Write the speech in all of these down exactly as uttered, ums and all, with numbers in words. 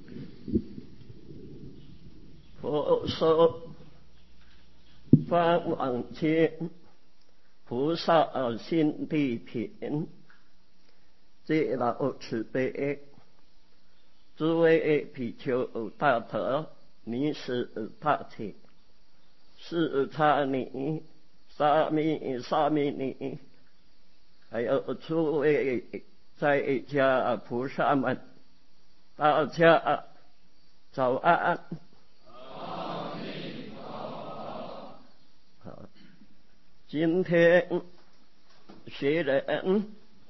佛说方往经，菩萨心地品，皆老慈悲，诸位比丘大德，尼是大体，是他尼沙弥沙弥尼，还有诸位在家菩萨们，大家早安。好，今天学人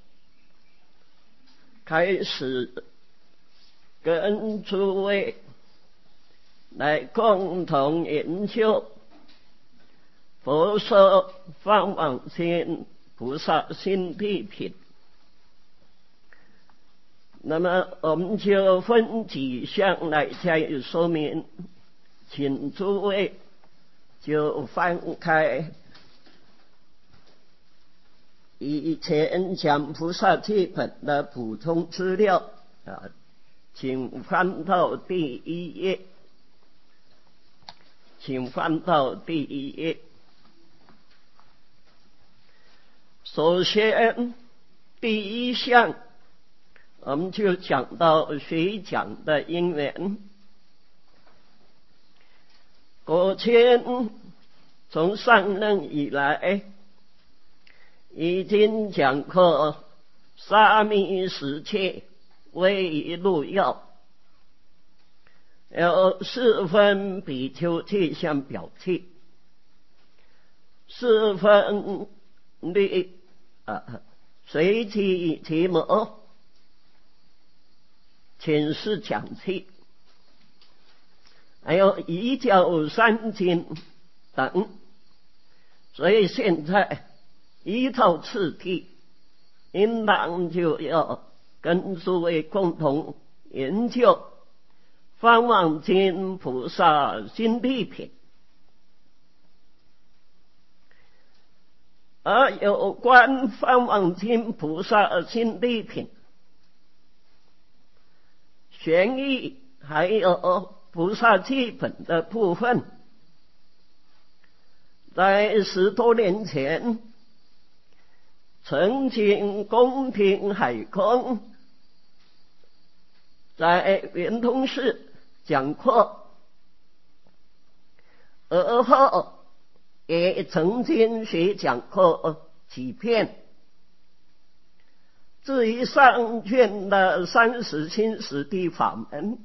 开始跟诸位来共同研究佛说方往经菩萨心地品。那么我们就分几项来加以说明，请诸位就翻开以前讲菩萨基本的补充资料啊，请翻到第一页，请翻到第一页。首先第一项，我们就讲到学讲的因缘。过去从上任以来，已经讲过沙弥十切为入要，有四分比丘切相表切，四分律啊随其其摩请示讲切，还有一教三经等。所以现在依照次第，应当就要跟诸位共同研究方往经菩萨心地品。而有关方往经菩萨心地品玄义还有菩萨基本的部分，在十多年前曾经宫廷海空在圆通寺讲过，而后也曾经学讲过几遍。至于上卷的三十心实地法门，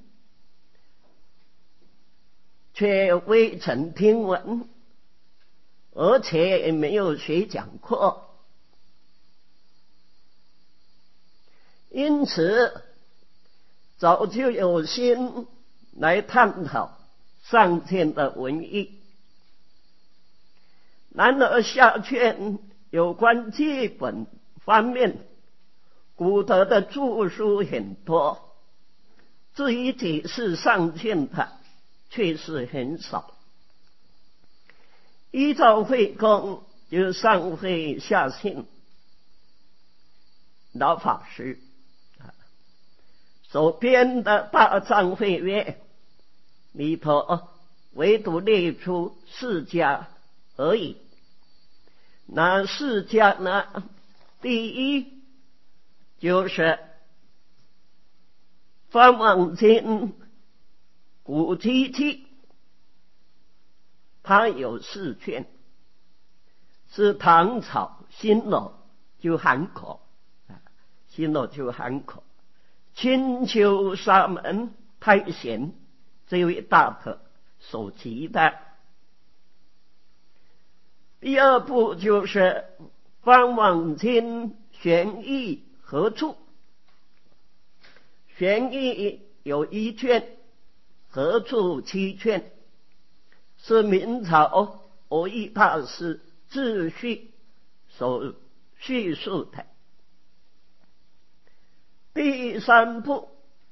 却未曾听闻，而且也没有学讲过。因此早就有心来探讨上卷的文义。然而下卷有关基本方面古德的著书很多，至于解释上卷的却是很少。依照慧空就是上慧下信老法师所编的大藏慧约里头，唯独列出四家而已。那四家呢？第一就是方往经古基记，它有四卷，是唐朝新罗就韩国，新罗就韩国青丘沙门太贤这位大德所集的。第二部就是方往经玄义合著，玄义有一卷，合著七卷，是明朝蕅益大师自序所叙述的。第三部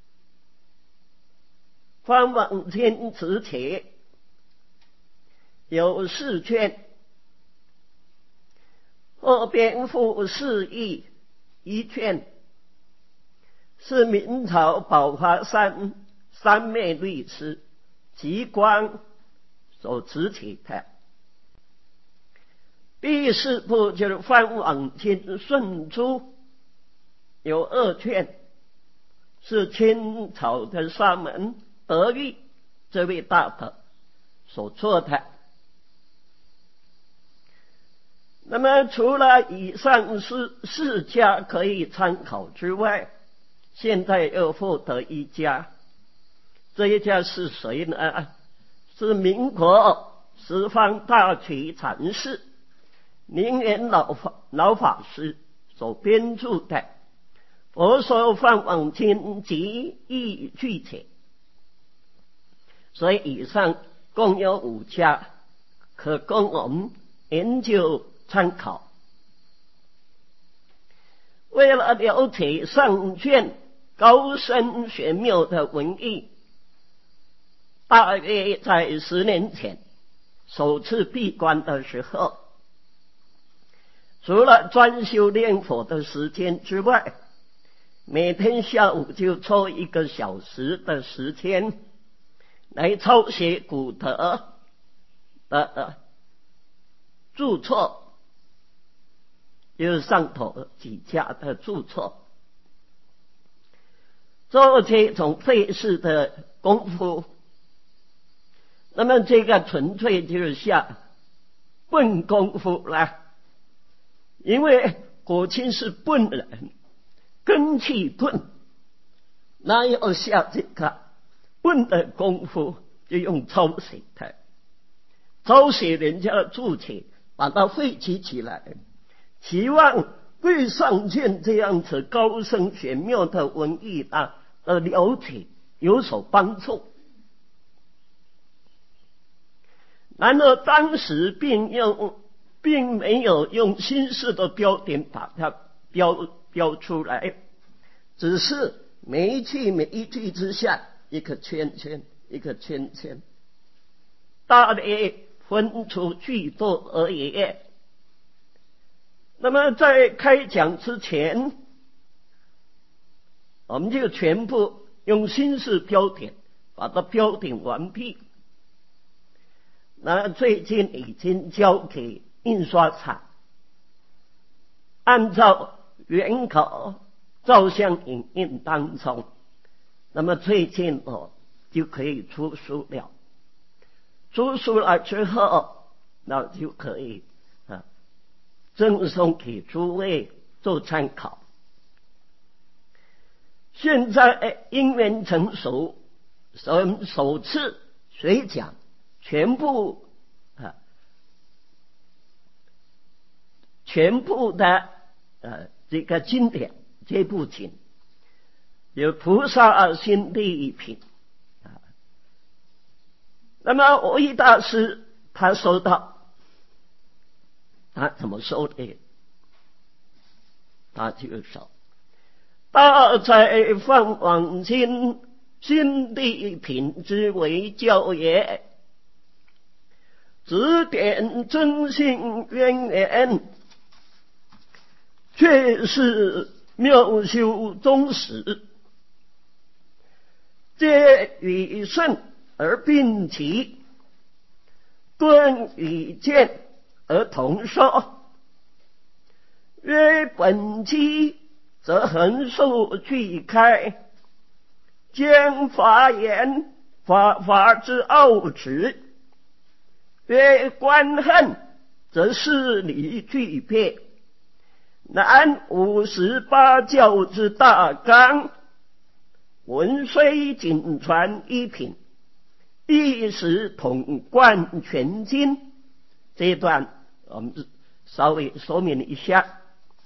方往经直帖有四卷，后边附释义一卷，是明朝宝华山三昧律师极光所持起的。第四部就是梵网经顺出，有二卷，是清朝的沙门德育这位大德所做的。那么除了以上四四家可以参考之外，现在又获得一家，这一家是谁呢？是民国十方大觉禅师灵源老法老法师所编著的《佛说梵网经集义句解》，所以以上共有五家可供我们研究参考。为了了解上卷高深玄妙的文义，大约在十年前首次闭关的时候，除了专修念佛的时间之外，每天下午就抽一个小时的时间来抄写古德的著作，就是上头几家的著作，做这种费事的功夫。那么这个纯粹就是下笨功夫了，因为果亲是笨人，根气笨，哪有下这个笨的功夫，就用抄写的，抄写人家的注解，把它汇集起来，希望对上卷这样子高深玄妙的文艺的的了解有所帮助。然而当时并用并没有用新式的标点把它标标出来，只是每一句每一句之下一个圈圈一个圈圈，大约分出句多而已。那么在开讲之前，我们就全部用新式标点把它标点完毕。那最近已经交给印刷厂，按照原稿照相影印当中，那么最近哦就可以出书了。出书了之后，那就可以啊赠送给诸位做参考。现在因缘成熟，首首次随讲全部啊，全部的呃这个经典这部经有菩萨心地品啊。那么我一大师他说到，他怎么说的？他就说：大在梵网经心地品之为教也，指点真性渊源，却是妙修宗始，皆与圣而并齐，顿与见而同说。曰本机则横竖俱开，将法言法法之奥旨。曰观恨则事理俱备，南五十八教之大纲，文虽仅传一品，一时统贯全经。这一段我们稍微说明一下。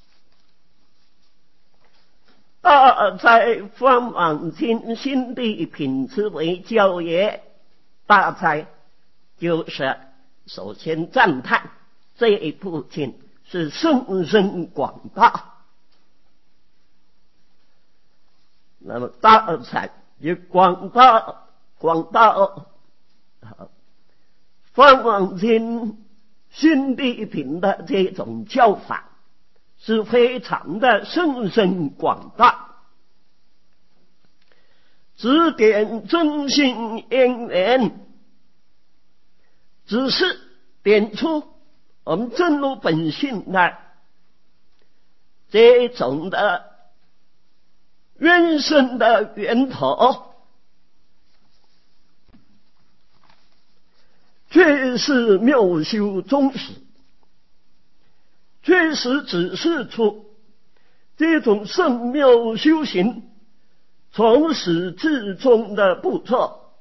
大在梵网经心地品之为教也，大在就是首先赞叹这一部经是甚深广大。那么大在也广大广大哦，梵网经心地品的这种教法是非常的甚深广大， 指点真心因缘，只是点出我们正入本性来这种的原生的源头，却是妙修宗旨，确实指示出这种圣妙修行从始至终的步骤，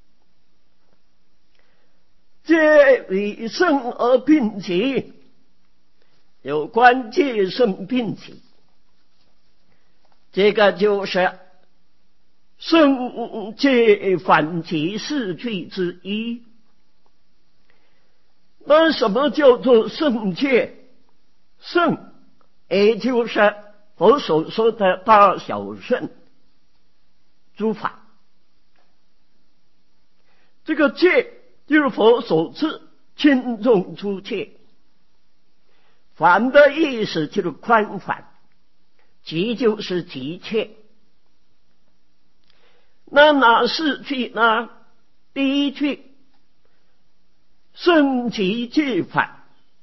皆与圣而并起，有关戒圣并起，这个就是圣戒反其四句之一。那什么叫做圣戒？圣也就是佛所说的大小圣诸法，这个戒就是佛所赐轻重诸戒，反的意思就是宽泛，即就是急切。那哪四句呢？第一句圣即戒反，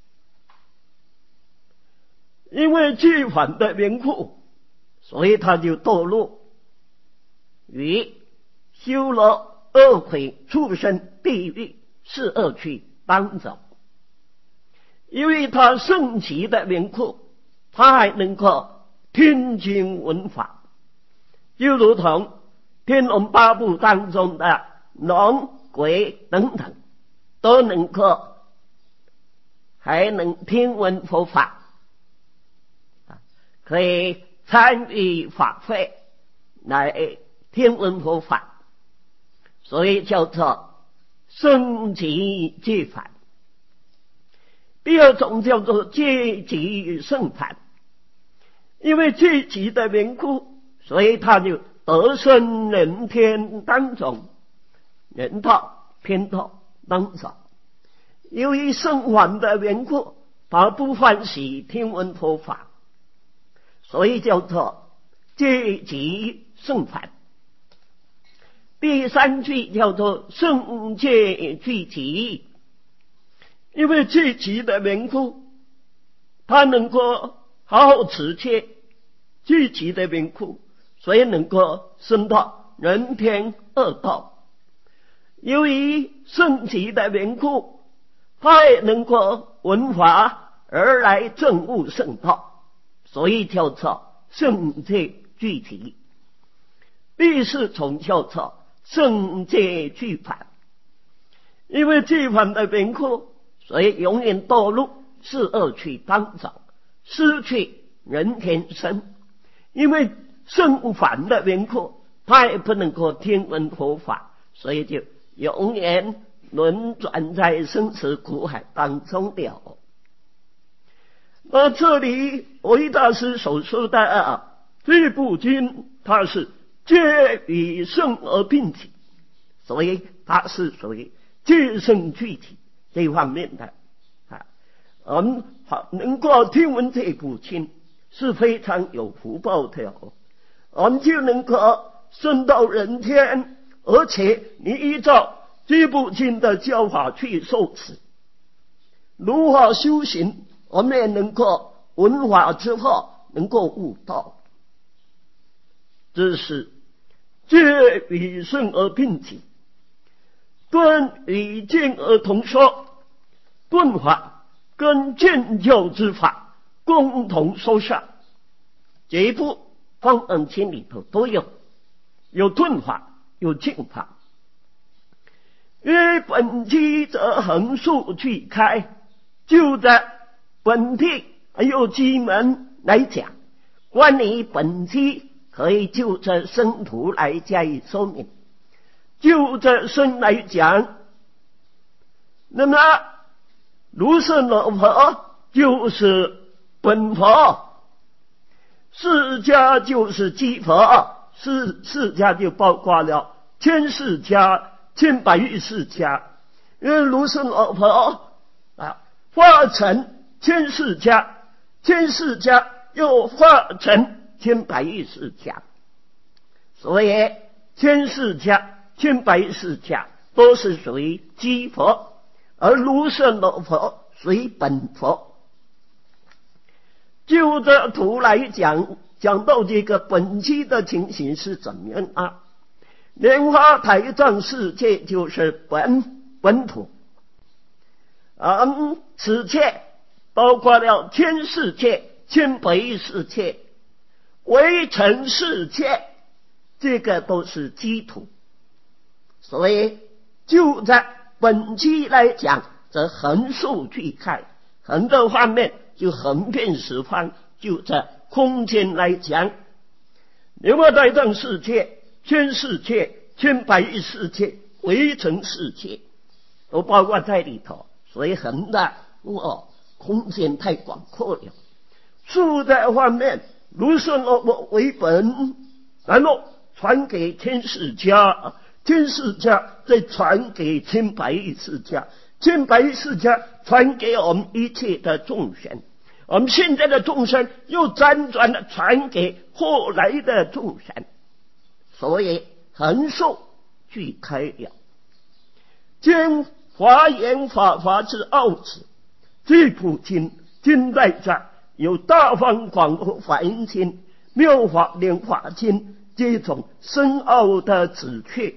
因为戒反的缘故，所以他就堕落于修罗、恶鬼、畜生、地狱四恶趣当中。因为他圣其的缘故，他还能够听经闻法，就如同天龙八部当中的龙、鬼等等，都能够还能听闻佛法，可以参与法会来听闻佛法，所以叫做圣即戒反。第二种叫做戒即圣反，因为戒即的缘故，所以他就得生人天当中，人道天道当中。由于圣反的缘故，他不欢喜听闻佛法，所以叫做戒即圣反。第三句叫做圣戒具体，因为戒即的缘故，他能够好好持戒，具体的缘故，所以能够升到人天二道。由于圣即的缘故，他也能够闻法而来证悟圣道，所以叫做圣戒具体。第四种叫做圣戒具反，因为具反的缘故，所以永远堕入四恶趣当中，失去人天身。因为圣反的缘故，他也不能够听闻佛法，所以就永远轮转在生死苦海当中了。那这里维大师所说的啊，这部经它是戒与圣而并起，所以它是属于戒圣具体这方面的啊。我们好能够听闻这部经是非常有福报的哦，我们就能够升到人天，而且你依照这部经的教法去受持，如何修行，我们也能够闻法之后能够悟道。这是戒与圣而并起，顿与见而同说，顿法跟见教之法共同说下。这一部方恩经里头都有，有顿法，有见法。约本机则横竖去开，就在本地还有机门来讲，关于本机可以就着生图来加以说明。就着生来讲，那么如是老佛就是本佛，释迦就是机佛，释释迦就包括了千释迦、千百亿释迦，因为如是老佛啊化成千释迦，千释迦又化成千百亿释迦，所以千世家、千百世家都是属于基佛，而卢舍那佛属于本佛。就这图来讲，讲到这个本期的情形是怎么样啊？莲花台藏世界就是本本土，而此界包括了千世界、千百世界、微尘世界，这个都是基土。所以就在本期来讲，则横竖俱开，横的方面就横遍十方，就在空间来讲，莲花台藏世界、千世界、千百亿世界、微尘世界都包括在里头。所以横的哦，空间太广阔了。竖的方面，如是那么为本，然后传给天世家，天世家再传给千百亿世家，千百亿世家传给我们一切的众生，我们现在的众生又辗转的传给后来的众生，所以横竖俱开了。经华严法华之奥旨，最普经经代在有大方广佛华严经、妙法莲华经这种深奥的旨趣。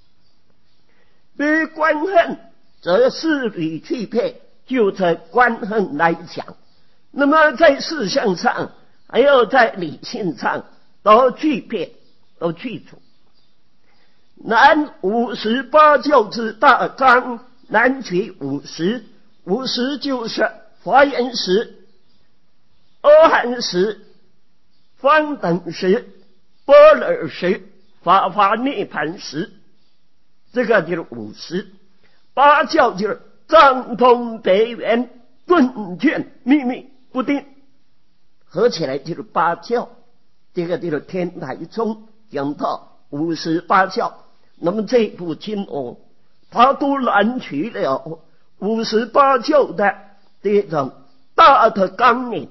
对观恨则事理具备，就在观恨来讲，那么在事项上还有在理性上都具备，都具足。南五十八教之大章，南取五十，五十就是华严时、阿含时、方等时、般若时、法华涅盘时，这个就是五十。八教就是藏通别圆、顿渐秘密不定，合起来就是八教。这个就是天台宗讲到五十八教。那么这部经哦，它都揽取了五十八教的这种大的纲领。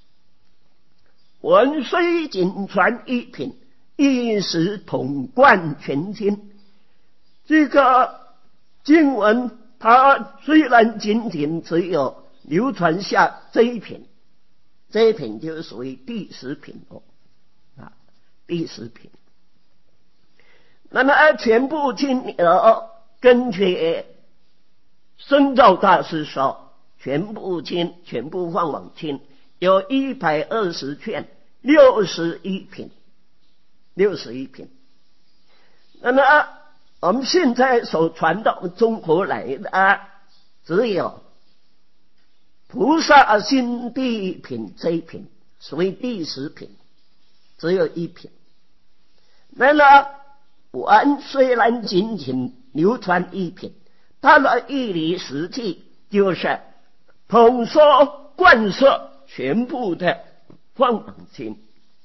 文虽仅传一品，一时统贯全经。这个经文它虽然仅仅只有流传下这一品，这一品就是属于第十品哦，啊，第十品。那么全部经呃，根据深造大师说，全部经全部放往经有一百二十卷，六十一品，六十一品。那么我们现在所传到中国来的啊，只有菩萨心地品这一品，属于第十品，只有一品。那么文虽然仅仅流传一品，它的义理实际就是统说贯彻全部的放榜经。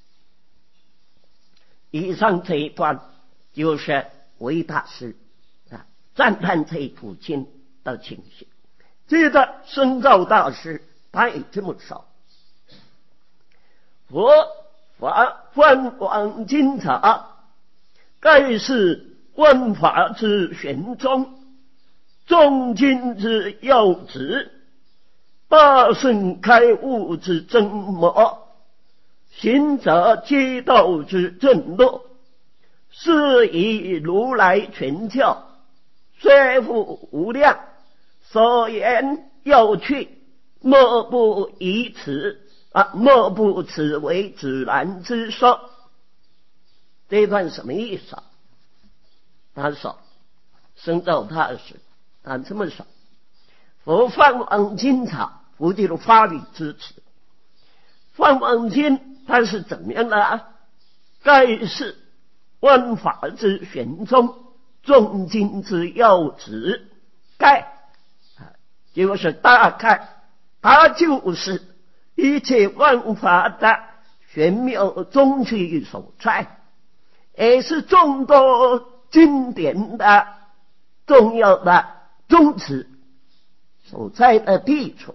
以上这一段就是韦大师啊赞叹这一部经的情形。接着深造大师他也这么说：佛法观广精察，盖是万法之玄宗，众经之要旨，大圣开悟之真魔，行者皆道之正路，是以如来全教，虽复无量，所言要去，莫不以此啊，莫不此为自然之说。这一段什么意思啊？他说深造大师他这么说：佛放往经察，佛就是法理之词。放往经它是怎么样的啊？盖是万法之玄宗，众经之要旨。盖就是大概，它就是一切万法的玄妙宗趣所在，也是众多经典的重要的宗旨所在的地处。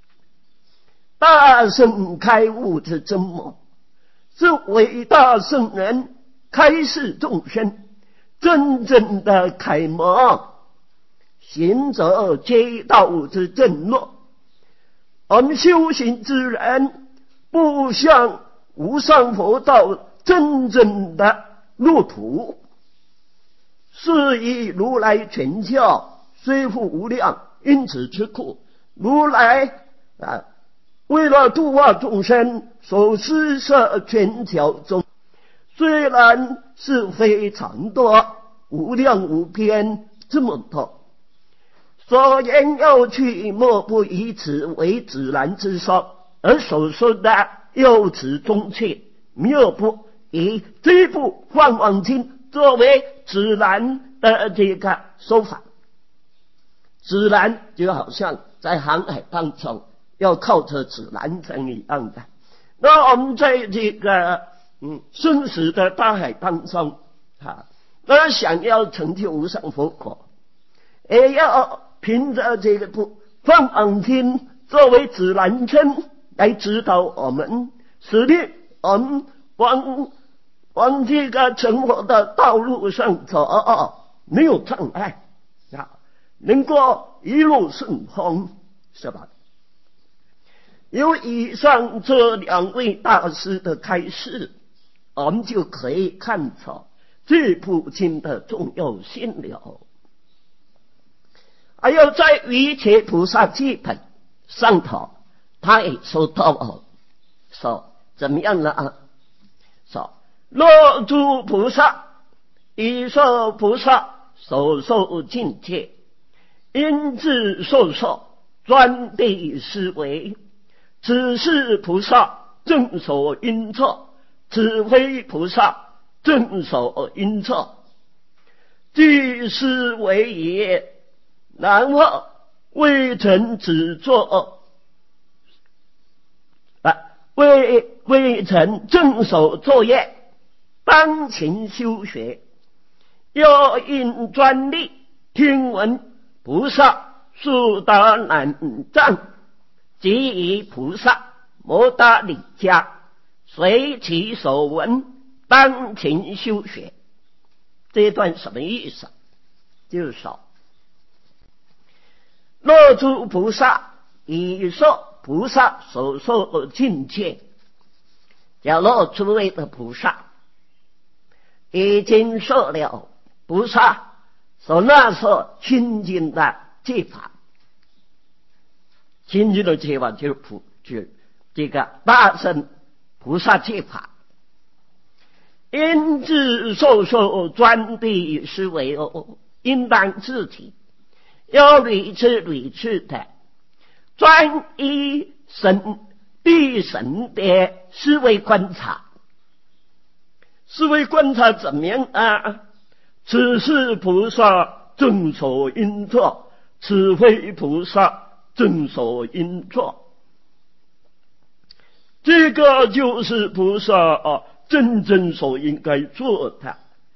大圣开悟之真魔，是伟大圣人开示众生， 真正的楷模，行者皆道之正路。我们修行之人，步向无上佛道真正的路途。是以如来全教虽复无量，因此之故，如来啊，为了度化众生所施设全教中，虽然是非常多，无量无边这么多，所言要去，莫不以此为自然之说，而所说的由此中去，莫不以这部《梵网经》作为自然的这个说法。自然就好像在航海当中要靠着指南针一样的。那我们在这个嗯生死的大海当中啊，那想要成就无上佛果，也要凭着这个部《梵网经》作为指南针来指导我们，使令我们往往这个成佛的道路上走没有障碍啊，能够一路顺风，是吧？有以上这两位大师的开示，我们就可以看出这部经的重要性了。还有在瑜伽菩萨基本上头，他也说到说怎么样呢啊？说若诸菩萨以受菩萨所受境界，因自受受专地思维，此是菩萨正所应作，此非菩萨正所应作。即思为也，然后未曾只作啊，未未曾正所作业，当勤修学。又因专利听闻菩萨速达难障，即以菩萨摩达理家，随其所闻，当勤修学。这一段什么意思？就是说，若诸菩萨以受菩萨所受境界，假若诸位的菩萨已经受了菩萨所那所清净的戒法，清净的戒法就是普就这个大乘菩萨戒法，因自受受专地思维哦，应当自体要屡次屡次的专一神必神的思维观察。思维观察怎么样啊？此是菩萨正所应作，此非菩萨正所应作。这个就是菩萨啊真正所应该做的。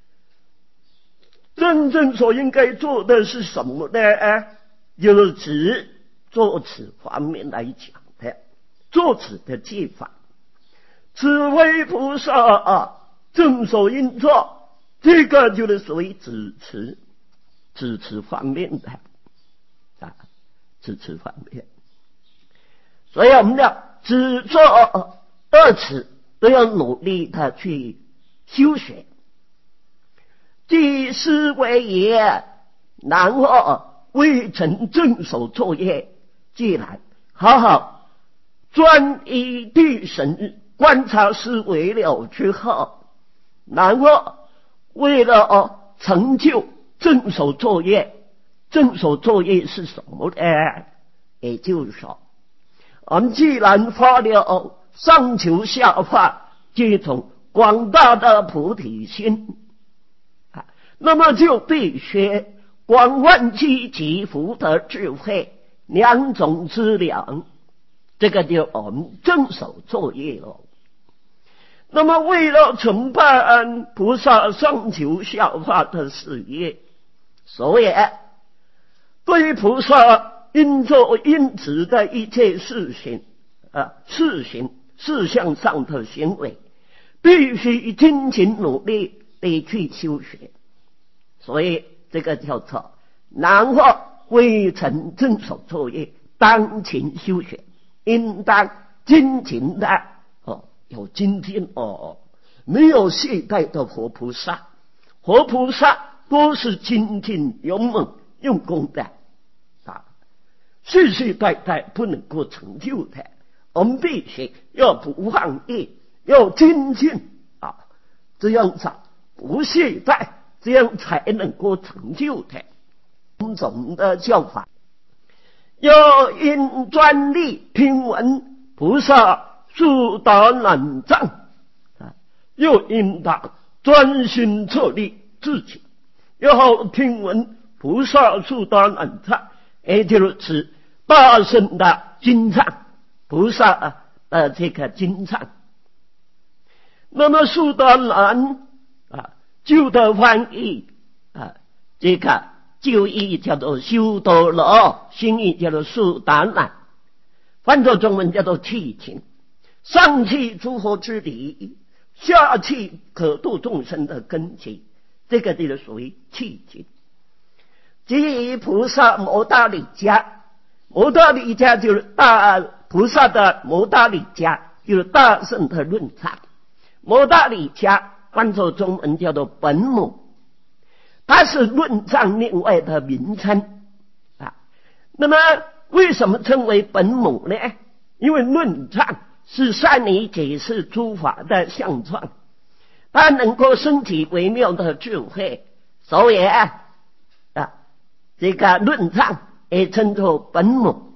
真正所应该做的是什么呢？就是指作此方面来讲的，作此的戒法。此非菩萨啊正所应作，这个就是属于指持指持方面的啊，指持方面。所以我们要只做二次都要努力的去修学。即思为也，然后未曾正所作业，既然好好专一地神观察思维了之后，然后为了哦成就正所作业，正所作业是什么呢？也就是说，我们既然发了上求下化这种广大的菩提心，那么就必须广泛积极福德智慧两种资粮，这个就我们正所作业了。那么为了承办菩萨上求下化的事业，所以对菩萨应做应持的一切事情啊事情事项上的行为，必须精勤努力地去修学。 所以这个叫做然后未曾遵守作业，当勤修学，应当精勤的哦，有精进哦，没有懈怠的活菩萨。活菩萨都是精进勇猛用功的啊，世世代代不能够成就的，我们必须要不放逸，要精进啊，这样子不懈怠，这样才能够成就的。种种的教法，要因专力听闻菩萨速达难障啊，又应当专心策力自己，要听闻菩萨速达难障，也就是大圣的经藏，菩萨啊呃这个经藏。那么速达难啊，就的翻译啊，这个就义叫做修多罗，心意叫做速达难，翻作中文叫做弃情。上气诸佛之理，下气可度众生的根基，这个就是属于弃情。至于菩萨摩达里迦，摩达里迦就是大菩萨的摩达里迦，就是大圣的论藏。摩达里迦翻作中文叫做本母，它是论藏另外的名称啊。那么为什么称为本母呢？因为论藏是善于解释诸法的相状，它能够升起微妙的智慧，所以啊，啊这个论藏也称作本母。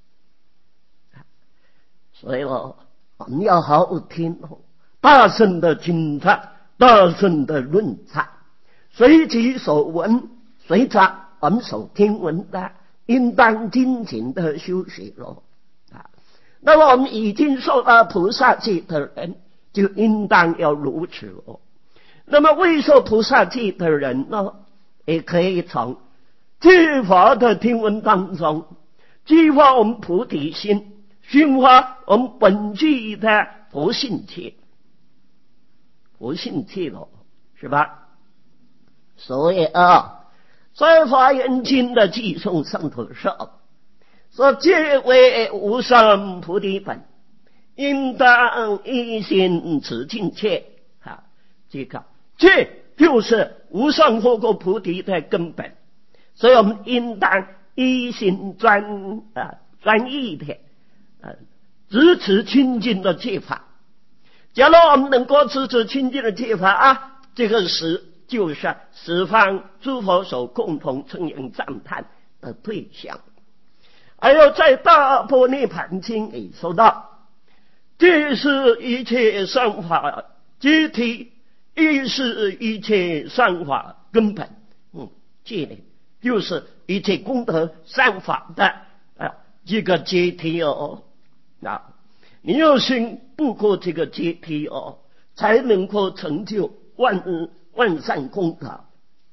所以哦，我们要好好听哦，大圣的经藏，大圣的论藏，随其所闻，随着我们所听闻的，应当精勤的修学咯。啊，那么我们已经受到菩萨戒的人，就应当要如此咯。那么未受菩萨戒的人呢，也可以从戒法的听闻当中，激发我们菩提心，熏发我们本具的佛性切，佛性切咯，是吧？所以啊，在华严经的偈颂上头说，说戒为无上菩提本，应当一心持境切啊，这个戒就是无上佛果菩提的根本，所以我们应当一心专啊专一的啊支持清净的戒法。假如我们能够支持清净的戒法啊，这个是就是十方诸佛所共同称扬赞叹的对象。还有在大般涅盘经里说到，这是一切善法皆体，亦是一切善法根本。嗯，戒呢就是一切功德善法的啊这个阶梯哦。啊，你要先步过这个阶梯哦，才能够成就万万善功德。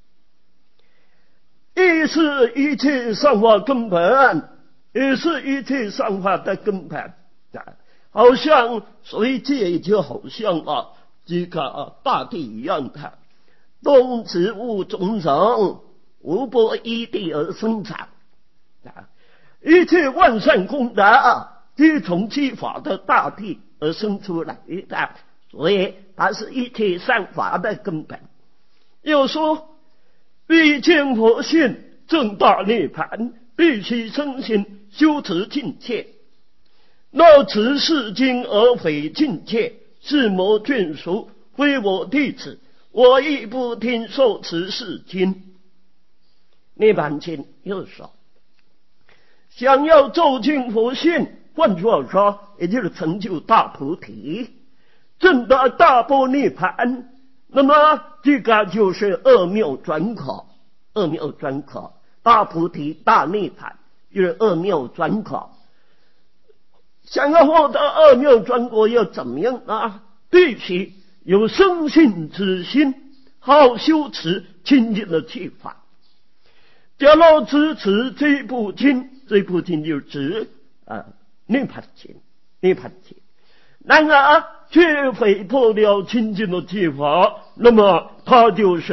亦是一切善法根本，也是一切善法的根本啊。好像随戒就好像啊这个、啊、大地一样的，动植物种种无不依地而生长啊，一切万善功德啊，皆从其法的大地而生出来的，所以它是一切善法的根本。又说欲见佛性正大涅盘，必须身心修持境界。若持是经而非境界，是魔眷属，非我弟子，我亦不听受持是经。涅盘经又说，想要走进佛性，换句话说，也就是成就大菩提，证得大般涅盘，那么这个就是二妙转考，二妙转考，大菩提大涅盘就是二妙转考。想要获得二妙转果要怎么样啊？必须有生信之心，好修持清净的戒法。假如支持这部经，这部经就指啊涅槃经，涅槃经。然而却毁破了清净的戒法，那么它就是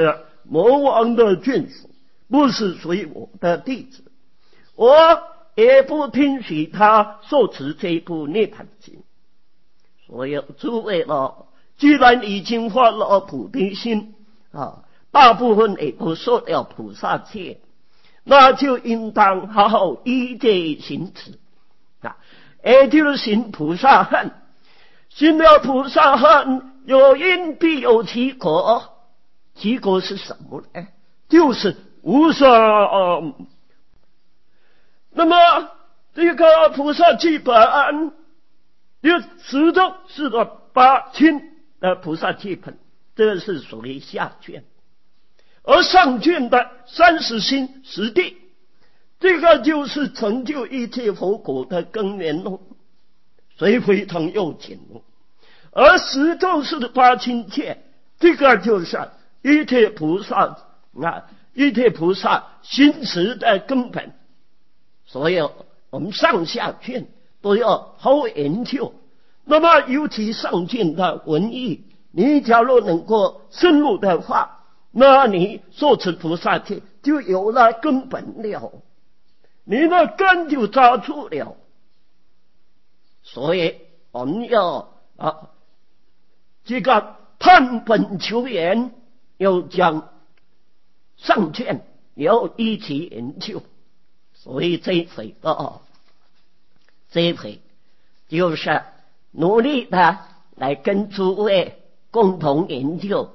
魔王的眷属，不是属于我的弟子，我也不听许他受持这部涅槃经。所以诸位了，既然已经发了菩提心啊，大部分也都受了菩萨戒，那就应当好好依戒行持啊，也就是行菩萨恨。行了菩萨恨，有因必有其果，其果是什么呢？就是无上。那么这个菩萨基本就始终是个八亲的菩萨基本，这是属于下卷。而上卷的三十心十地，这个就是成就一切佛果的根源哦，所以非常要紧哦。而十咒是八亲戒，这个就是一切菩萨啊，一切菩萨行持的根本。所以我们上下卷都要好好研究。那么尤其上卷的文义，你假如能够深入的话，那你受持菩萨戒就有了根本了，你的根就扎住了。所以我们要啊，这个探本求源，要将上卷要一起研究。所以这一回的这一回就是努力的来跟诸位共同研究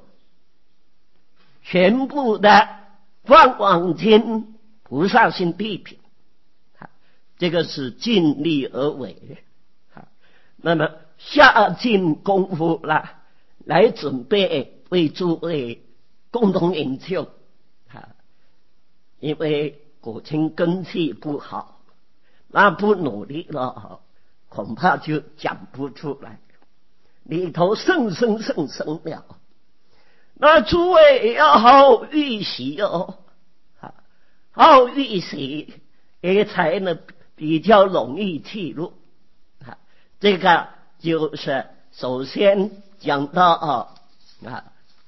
全部的放往经菩萨心地品，这个是尽力而为。那么下尽功夫了，来准备为诸位共同研究。因为果亲根气不好，那不努力了，恐怕就讲不出来，里头生生生生了。那诸位也要好好预习哦，好好预习，也才能比较容易记录。这个就是首先讲到啊啊，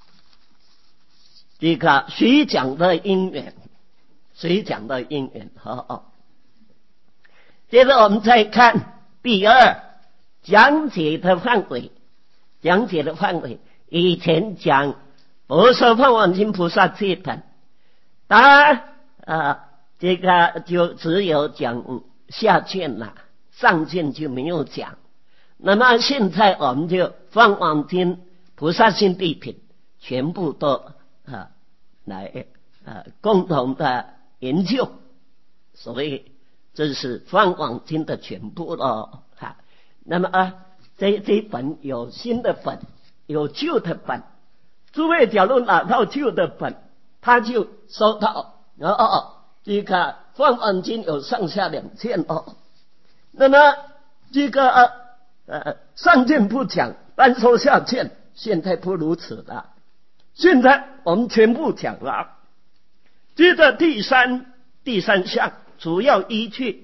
这个谁讲的因缘，谁讲的因缘好好。接着我们再看第二讲解的范围，讲解的范围以前讲佛说放往经菩萨戒本，当然啊，这个就只有讲下卷了，上卷就没有讲。那么现在我们就放往经菩萨心地品全部都啊来啊共同的研究，所以这是放往经的全部了哈。那么啊，这这本有新的本，有旧的本。诸位假如拿到旧的本，他就收到哦，这个放往经有上下两卷哦。那么这个呃呃上卷不讲，单说下卷，现在不如此了。现在我们全部讲了。接着第三第三项主要依据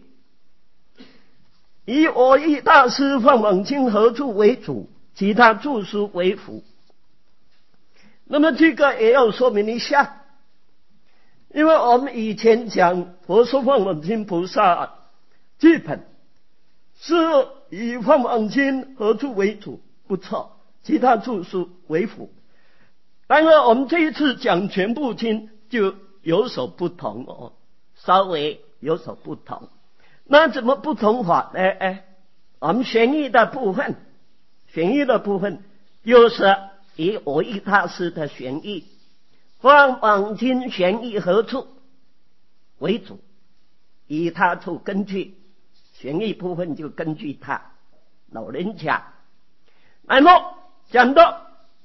以我义大师放往经合著为主，其他著书为辅。那么这个也要说明一下，因为我们以前讲佛说放往经菩萨基本是以放往经合著为主，不错，其他著书为辅。当然我们这一次讲全部经就有所不同哦，稍微有所不同。那怎么不同法呢？哎，我们玄义的部分，玄义的部分就是以我义大师的玄义，放往经玄义合处为主，以他处根据，玄义部分就根据他老人家。那么讲到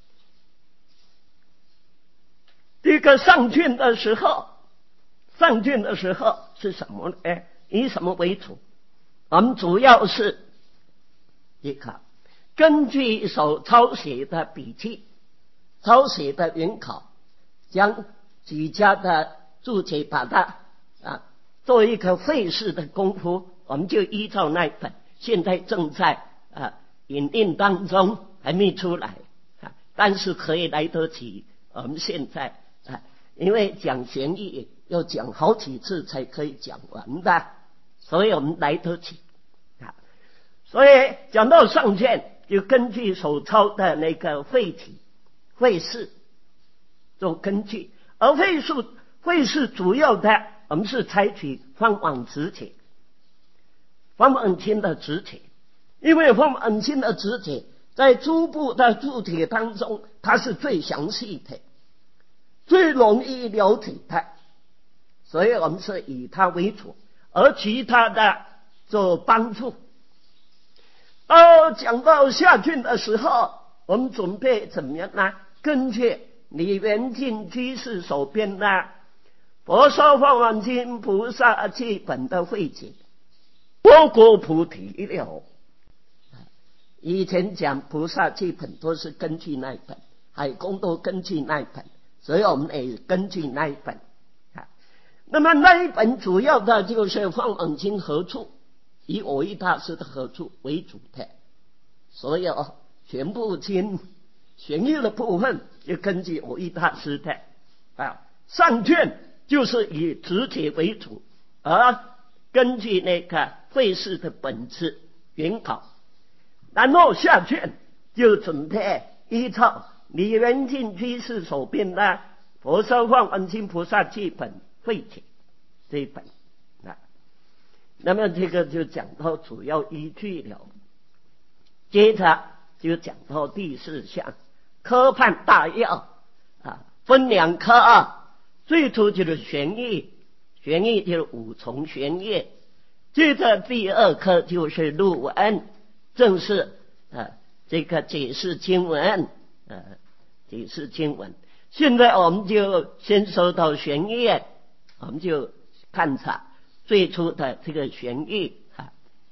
这个上卷的时候，上卷的时候是什么呢？哎，以什么为主？我们主要是一个根据一首抄写的笔记，抄写的原考，将几家的注解把它啊做一个费事的功夫，我们就依照那一本，现在正在啊引印当中，还没出来啊，但是可以来得及。我们现在啊因为讲玄义要讲好几次才可以讲完的，所以我们来得及啊。所以讲到上卷，就根据手抄的那个会体、会试做根据，而会试会试主要的我们是采取方往直帖，方往清的直帖，因为方往清的直帖在诸部的注帖当中，它是最详细的，最容易了解的，所以我们是以它为主，而其他的做帮助。到讲到下卷的时候，我们准备怎么样呢？根据李元敬居士所编的《佛说方往经菩萨记本》的汇集，多国菩提了。以前讲菩萨记本都是根据那一本，海公都根据那一本，所以我们也根据那一本。那么那一本主要的就是方往经合著，以我一大师的合著为主的，所以哦，全部经玄义的部分就根据我一大师的啊，上卷就是以直帖为主，而根据那个会试的本质原稿，然后下卷就准备依照李元敬居士所编的《佛说方往经菩萨记本》汇帖这一本啊。那么这个就讲到主要依据了，接着就讲到第四项科判大要啊，分两科啊，最初就是玄义，玄义就是五重玄义，接着第二科就是录文，正是啊这个解释经文，呃、啊、解释经文。现在我们就先说到玄义，我们就看查最初的这个玄义啊。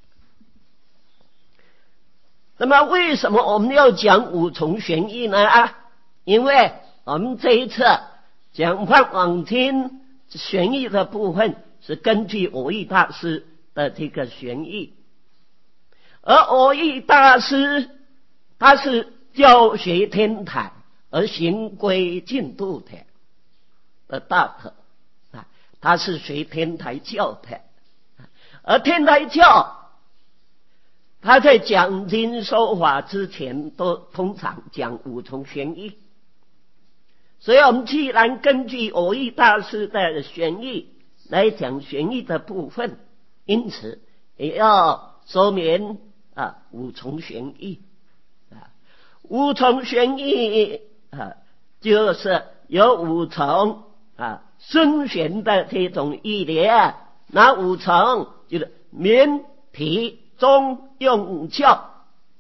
那么为什么我们要讲五重玄义呢？啊，因为我们这一次讲方往经玄义的部分是根据我义大师的这个玄义，而我义大师他是教学天台而行归净土的的大德啊，他是学天台教的，而天台教他在讲经说法之前都通常讲五重玄义，所以我们既然根据我义大师的玄义来讲玄义的部分，因此也要说明啊五重玄义啊，五重玄义啊就是有五重啊深玄的这种义理，那五重就是明体中用教，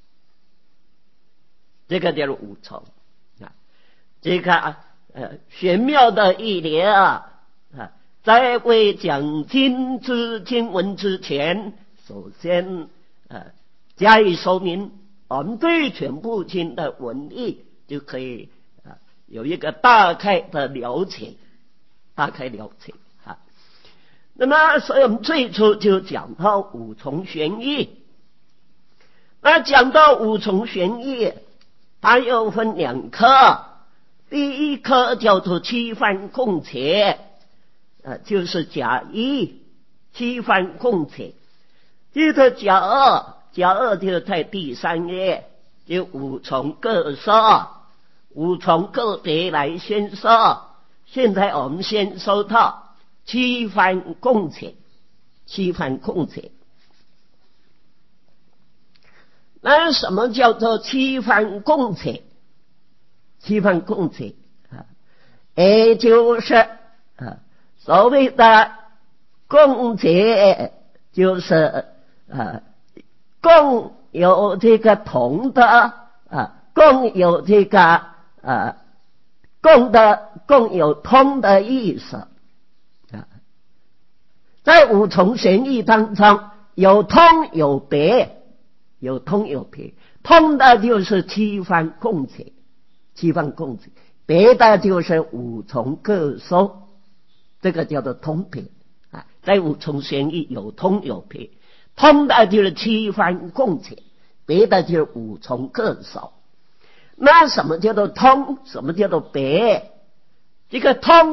这个叫五重啊。这个呃玄妙的义理啊，啊在未讲经之经文之前，首先呃加以说明，我们对全部经的文义就可以啊有一个大概的了解，大概了解啊。那么所以我们最初就讲到五重玄义。那讲到五重玄义，它又分两科，第一科叫做七番共解，呃，就是甲一七番共解。接着甲二，甲二就在第三页，就五重各说，五重个别来先说。现在我们先说到七番共解，七番共解。那什么叫做七番共解？七番共解啊，也就是啊所谓的共解，就是啊共有这个同的啊，共有这个啊共的共有通的意思啊。在五重玄义当中，有通有别。有通有别，通的就是七番共解，七番共解；别的就是五重各说，这个叫做通别啊。在五重玄义有通有别，通的就是七番共解，别的就是五重各说。那什么叫做通？什么叫做别？这个通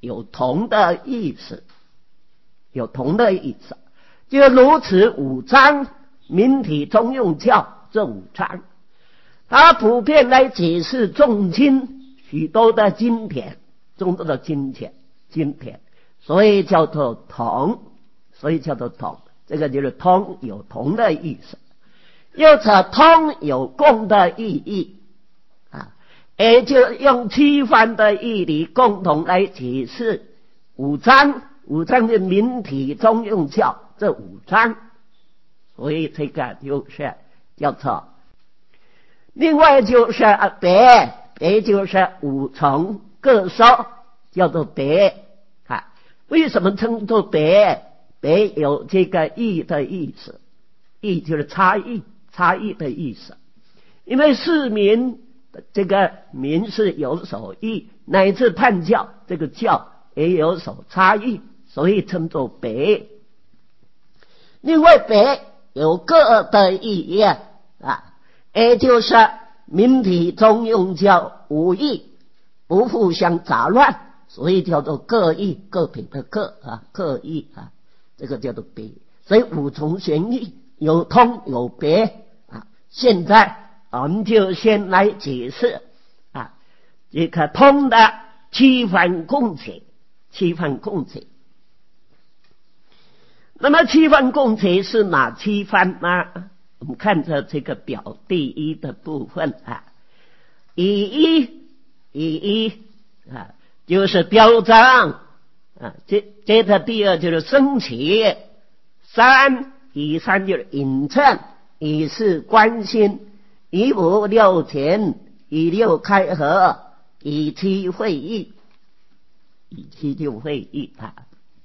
有同的意思，有同的意思。就如此五章明体中用教这五章，它普遍来解释重经许多的经典，众多的经典经典，所以叫做同，所以叫做同，这个就是通有同的意思。又者通有共的意义啊，也就用七番的义理共同来解释五章，五章的明体中用教这五章，所以这个就是叫做。另外就是别，别就是五重各说，叫做别啊。为什么称作别？别有这个异的意思，异就是差异，差异的意思。因为市民这个民是有所异，乃至判教这个教也有所差异，所以称作别。另外别有各的意义啊，也就是明体中用教五义不互相杂乱，所以叫做各义，各品的各啊，各义啊，这个叫做别。所以五重玄义有通有别啊。现在我们就先来解释啊，这个通的七番共解，七番共解。那么七番共解是哪七番呢？我们看着这个表第一的部分啊，以一以一啊，就是标章啊，接接着第二就是升起，三以三就是引证，以四关心，以五六田，以六开合，以七会意，以七就会意啊。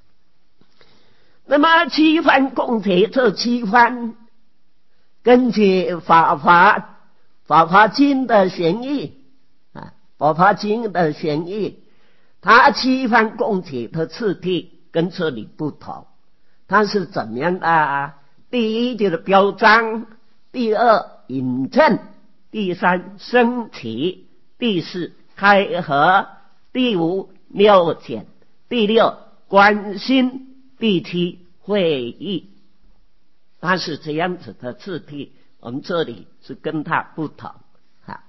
那么七番共解这七番，根据法华法华经的玄义啊，法华经的玄义，它七番共解的次第跟这里不同。它是怎么样的啊？第一就是标章，第二引证，第三升起，第四开合，第五六简，第六关心，第七会意。它是这样子的次第，我们这里是跟它不同啊。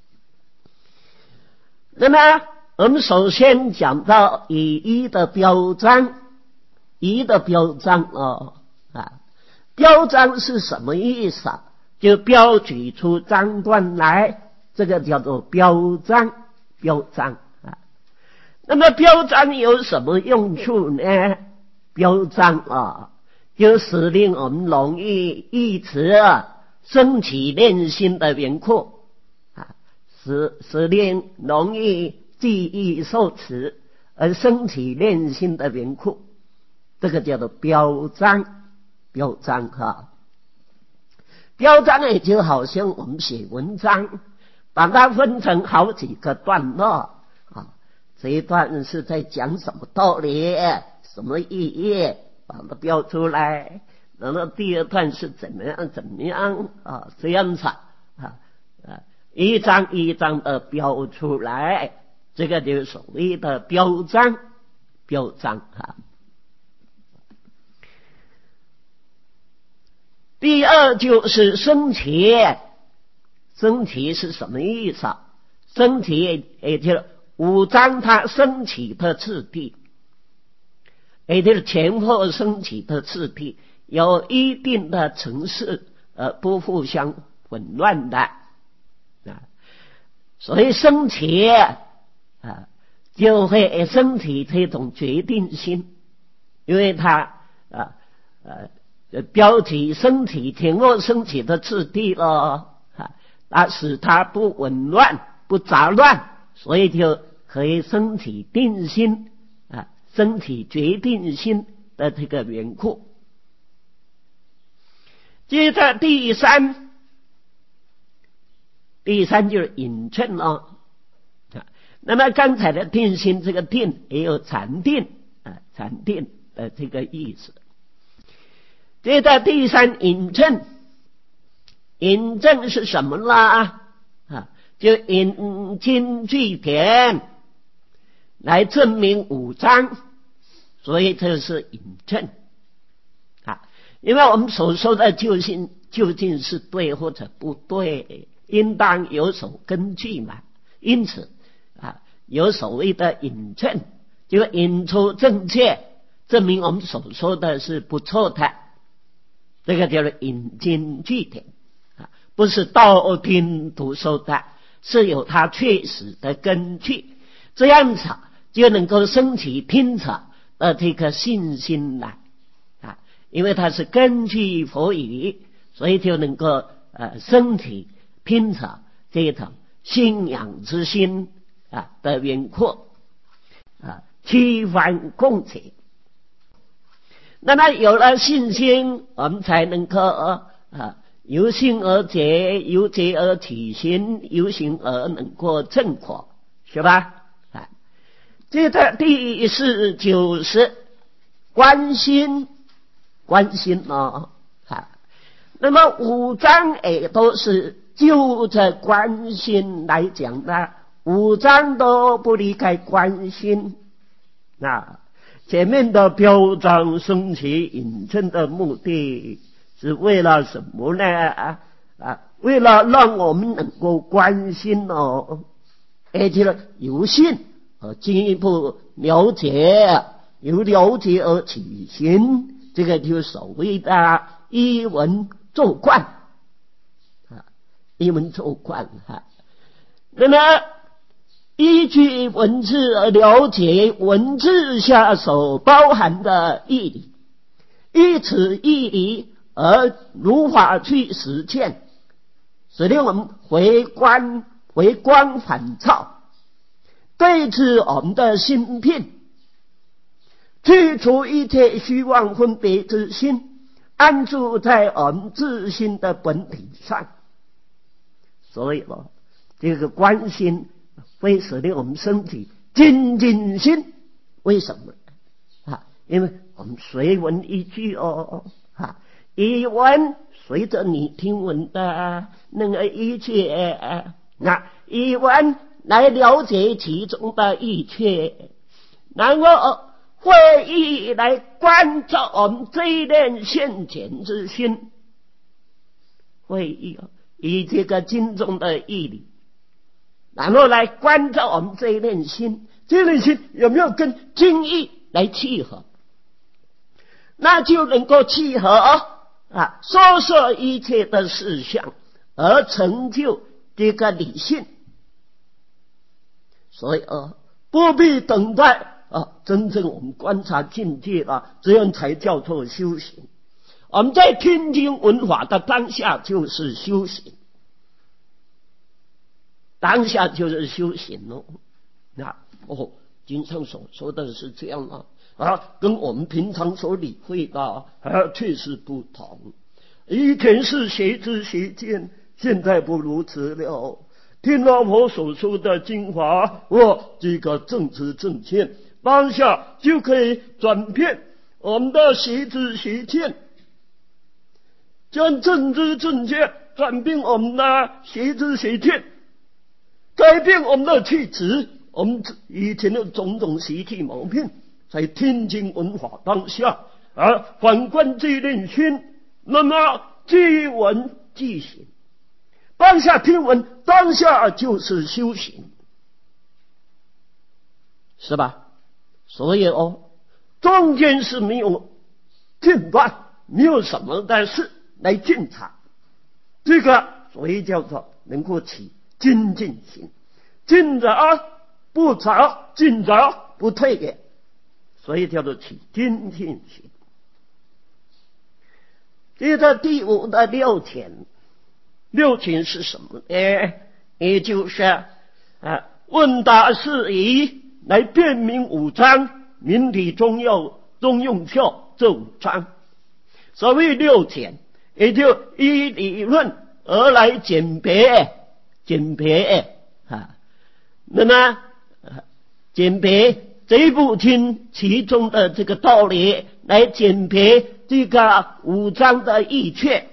那么我们首先讲到以一的标章，一的标章哦啊，标章是什么意思啊？就标举出章段来，这个叫做标章，标章啊。那么标章有什么用处呢？标章啊，就使令我们容易忆词啊，升起念心的缘故啊，使使令容易记忆受持而升起念心的缘故，这个叫做标章，标章哈。标章也就好像我们写文章，把它分成好几个段落啊，这一段是在讲什么道理，什么意义，把它标出来。然后第二段是怎么样怎么样啊，这样子啊啊，一张一张的标出来，这个就是所谓的标章，标章啊。第二就是升起，升起是什么意思啊？升起也就是五章它升起的次第，也就是前后升起的次第有一定的层次，呃，不互相混乱的啊。所以升起啊，就会升起这种决定性，因为它啊呃。标题升起前后升起的次第咯啊，啊使它不紊乱不杂乱，所以就可以升起定心啊，升起决定心的这个缘故。接着第三，第三就是引证了啊。那么刚才的定心，这个定也有禅定啊，禅定的这个意思。接着第三引证，引证是什么啦？啊，就引经据典， 来证明五章，所以这是引证啊。因为我们所说的究竟究竟是对或者不对，应当有所根据嘛。因此啊，有所谓的引证，就引出正确，证明我们所说的是不错的，这个叫做引经据典啊，不是道听途说的，是有它确实的根据，这样子就能够升起听者的这个信心来啊，因为它是根据佛语，所以就能够呃升起听者这种信仰之心啊的缘故啊，七番共解。那么有了信心，我们才能够啊由信而解，由解而起行，由行而能过正果，是吧？啊，这个第四就是关心，关心哦啊。那么五章也都是就着关心来讲的，五章都不离开关心啊。前面的标章升起引证的目的是为了什么呢？啊啊，为了让我们能够关心哦，而且由信而进一步了解，由了解而起行，这个就是所谓的依文作观啊，依文作观哈。那么依据文字而了解文字下所包含的义理，依此义理而如法去实践，使令我们回观回光返照，对治我们的心病，去除一切虚妄分别之心，安住在我们自心的本体上。所以哦，这个关心会使令我们身体精进心，为什么啊？因为我们随文一句哦啊，一文随着你听闻的那个一切，那一文来了解其中的一切，然后会意来关照我们这一念现前之心，会意以这个经中的义理，然后来关照我们这一念心，这一念心有没有跟经义来契合，那就能够契合啊，说说一切的事项，而成就这个理性。所以啊，不必等待啊，真正我们观察境界了，这样才叫做修行。我们在听经闻法的当下就是修行，当下就是修行哦。那哦，经上所说的是这样啊，啊，跟我们平常所理会的啊确实不同。以前是邪知邪见，现在不如此了。听了我所说的精华，我这个正知正见，当下就可以转变我们的邪知邪见，将正知正见转变我们的邪知邪见，改变我们的气质，我们以前的种种习气毛病，在听经闻法当下，而反观这一念心，那么即闻即行，当下听闻，当下就是修行，是吧？所以哦，中间是没有间断，没有什么的事来进场，这个所以叫做能够起精进心，进者不着，进者不退也，所以叫做起精进心。接着第五的六品，六品是什么？哎，也就是啊，问答事宜来辨明五章明体中要中用窍这五章。所谓六品，也就依理论而来鉴别，鉴别啊。那么鉴别这一部经其中的这个道理，来鉴别这个五章的意趣。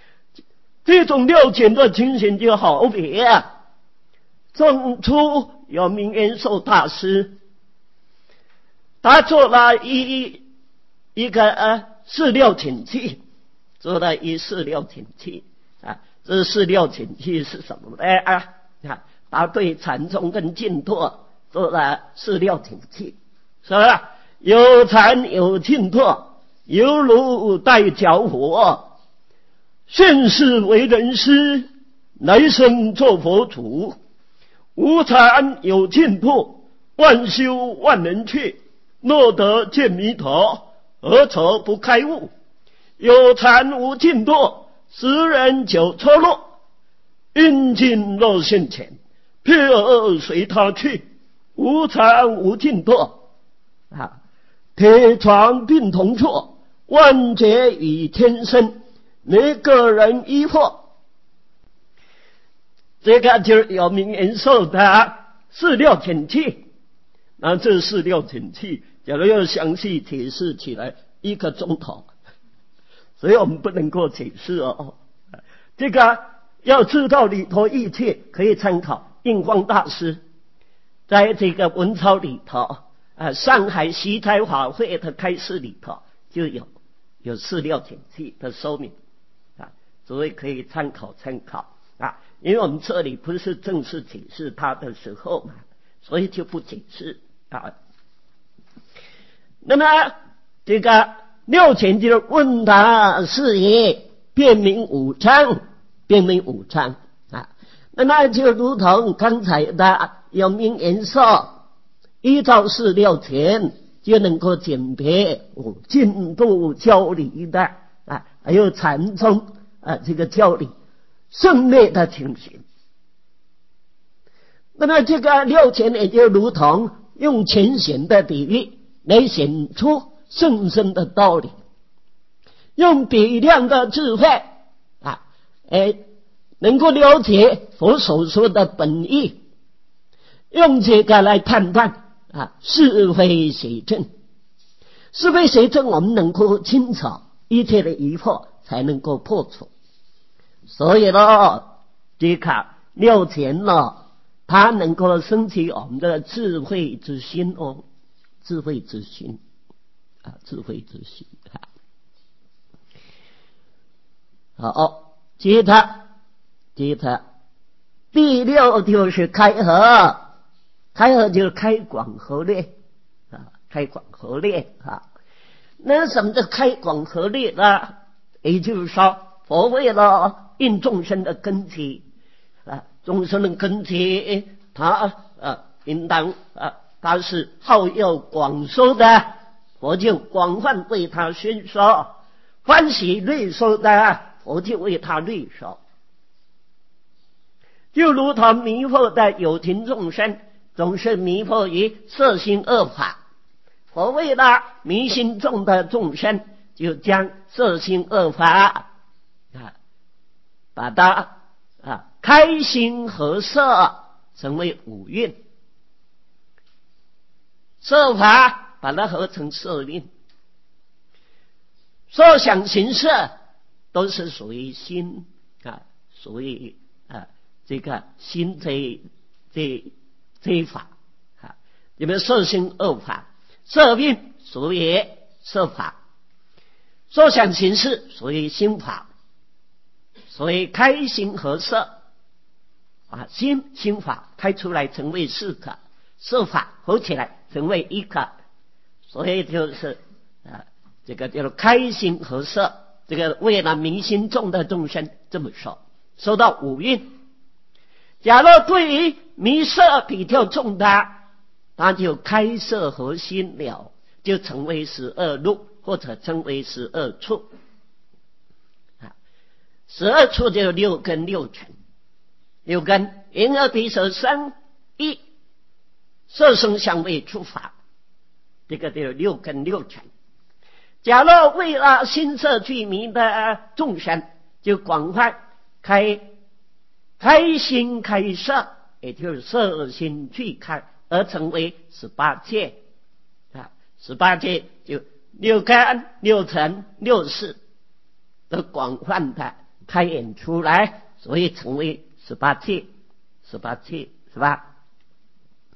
这种了解的情形就好比啊，种出有名延寿大师，他做了一一个呃四六请器，做了一四六请器啊。这四六请器是什么呢？啊啊，他对禅宗跟净土做了四六请器，是吧？有禅有净土，犹如待脚火，现世为人师，来生做佛祖。无禅有净土，万修万能去，若得见弥陀，何愁不开悟？有禅无净土，十人九错落，阴尽若现前，撇而随他去。无禅无净土啊，铁床并铜错，万劫与天生，每个人疑惑。这个就是有名延寿的四六请器。那这四六请器，假如要详细解释起来，一个钟头，所以我们不能够解释哦。这个要知道里头一切，可以参考印光大师在这个文钞里头啊，上海西台法会的开示里头就有有四六请器的说明啊，所以可以参考参考啊。因为我们这里不是正式解释它的时候嘛，所以就不解释啊。那么这个六请就是问答是也，辨明五常，辨明五常啊。那么就如同刚才的有名延寿，依照四六请就能够鉴别哦净土教理的啊，还有禅宗啊这个教理胜劣的情形。那么这个六请也就如同用浅显的比喻来显出甚深的道理，用比量的智慧啊，哎，能够了解佛所说的本意，用这个来判断啊是非邪正。是非邪正我们能够清楚，一切的疑惑才能够破除。所以呢，这个六请呢，它能够升起我们的智慧之心哦，智慧之心啊，智慧之心啊。好，接着接着第六就是开合，开合就是开广合略啊，开广合略啊。那什么叫开广合略呢？也就是说，佛为了应众生的根基啊，众生的根基，他啊应当啊，他是好有广说的，佛就广泛为他宣说；欢喜略说的，佛就为他略说。就如同迷惑的有情众生，总是迷惑于色心二法，佛为了迷心重的众生，就将色心二法啊，把它啊开心和色成为五蕴，色法把它合成色蕴，所想行识都是属于心啊，属于啊这个心这这这一法啊，因为色心二法，色蕴属于色法，所想行识属于心法。所以开心和色啊，心心法开出来成为四个，色法合起来成为一个，所以就是啊，这个叫做开心和色。这个为了迷心重的众生这么说，说到五蕴，假若对于迷色比较重的，他就开色合心了，就成为十二路，或者称为十二处。十二处就有六根六尘，六根眼耳鼻舌身意，色声香味触法，这个就有六根六尘。假若为了心色俱迷的众生，就广泛开开心开色，也就是色心俱开，而成为十八界啊，十八界就六根六尘六识都广泛的开演出来，所以成为十八界，十八界是吧？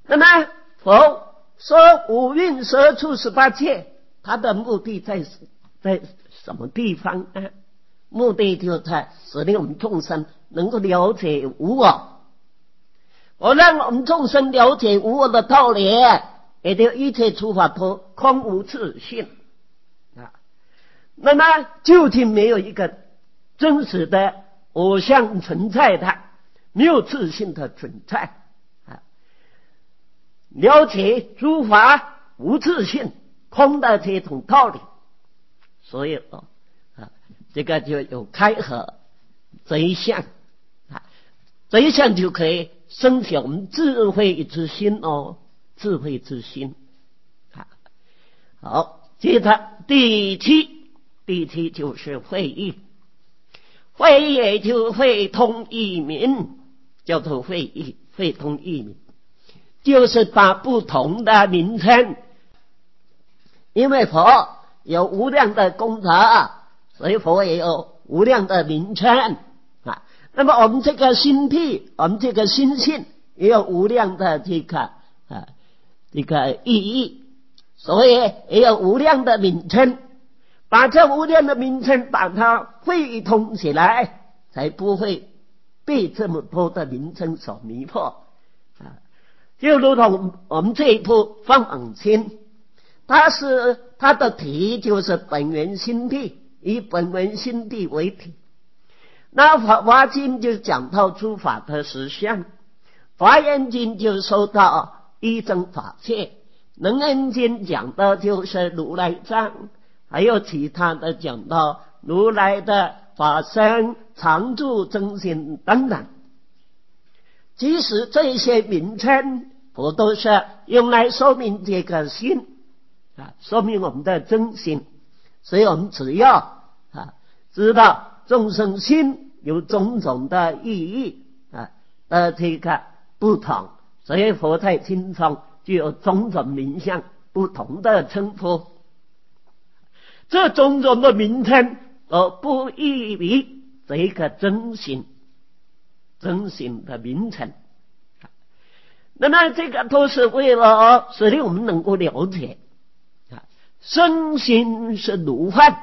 那么佛说五蕴十处十八界，它的目的在在什么地方呢？目的就在使令我们众生能够了解无我。我让我们众生了解无我的道理，也就一切诸法都空无自性啊。那么究竟没有一个真实的我相存在的，没有自性的存在啊。了解诸法无自性空的这种道理，所以哦啊，这个就有开合这一项啊，这一项就可以升起我们智慧之心哦，智慧之心啊。好，接着第七，第七就是会意，会意也就会通义明，叫做会意，会通义明，就是把不同的名称，因为佛有无量的功德，所以佛也有无量的名称啊。那么我们这个心地，我们这个心性也有无量的这个啊这个意义，所以也有无量的名称。把这无量的名称把它汇通起来，才不会被这么多的名称所迷惑啊。就如同我们这一部《法网经》，它是它的题就是本源心地，以本源心地为题。那《法华经》就讲到诸法的实相，《华严经》就说到一真法界，《楞严经》讲的就是如来藏，还有其他的讲到如来的法身、常住、真心等等。其实这些名称佛都是用来说明这个心啊，说明我们的真心。所以我们只要啊知道众生心有种种的意义啊的这个不同，所以佛在经中就有种种名相不同的称呼。这种种的名称而不异于这个真心，真心的名称。那么这个都是为了使令我们能够了解啊，身心是如幻，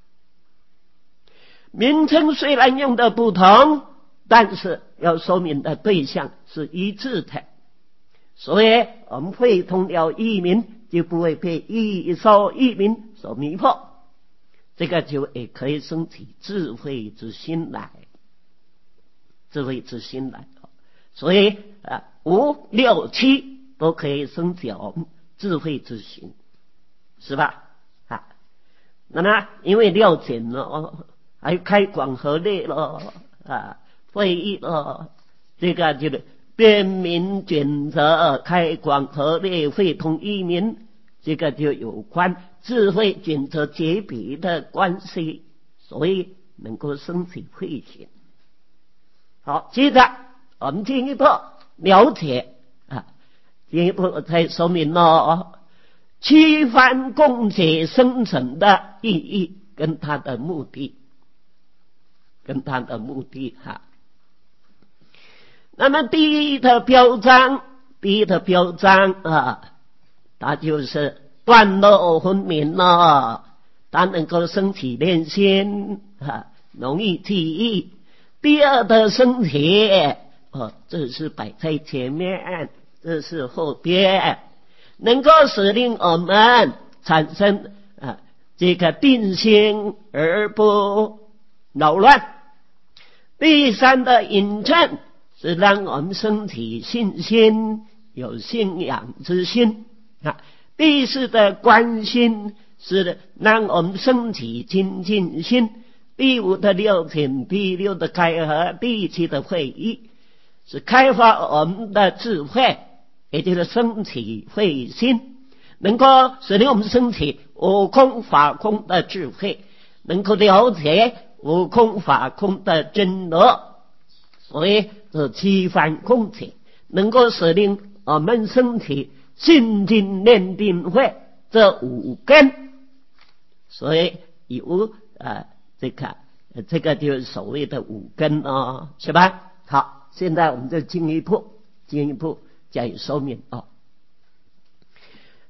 名称虽然用的不同，但是要说明的对象是一致的，所以我们会通了义名，就不会被一说义名所迷惑，这个就也可以升起智慧之心来，智慧之心来。所以啊，五六七都可以升起我们智慧之心，是吧？啊，那么因为了解了，还有开广合列了啊，会议了，这个就是辨明卷则开广合列会通义明，这个就有关智慧卷则结比的关系，所以能够升起慧心。好，接着我们进一步了解啊，进一步再说明了七番共解生成的意义跟它的目的，跟它的目的哈。那么第一的标章，第一的标章啊，它就是断漏分明了，它能够升起念心啊，容易记忆。第二的升起哦，这是摆在前面，这是后边，能够使令我们产生啊这个定心而不扰乱。第三的引证是让我们身体信心，有信仰之心啊。第四的观心是让我们身体精进心。第五的六品，第六的开合，第七的会意是开发我们的智慧，也就是升起慧心，能够使令我们升起无空法空的智慧，能够了解无空法空的真乐。所以这七番共解能够使令我们升起信心念定慧这五根，所以有啊这个这个就是所谓的五根哦，是吧？好，现在我们就进一步进一步加以说明哦。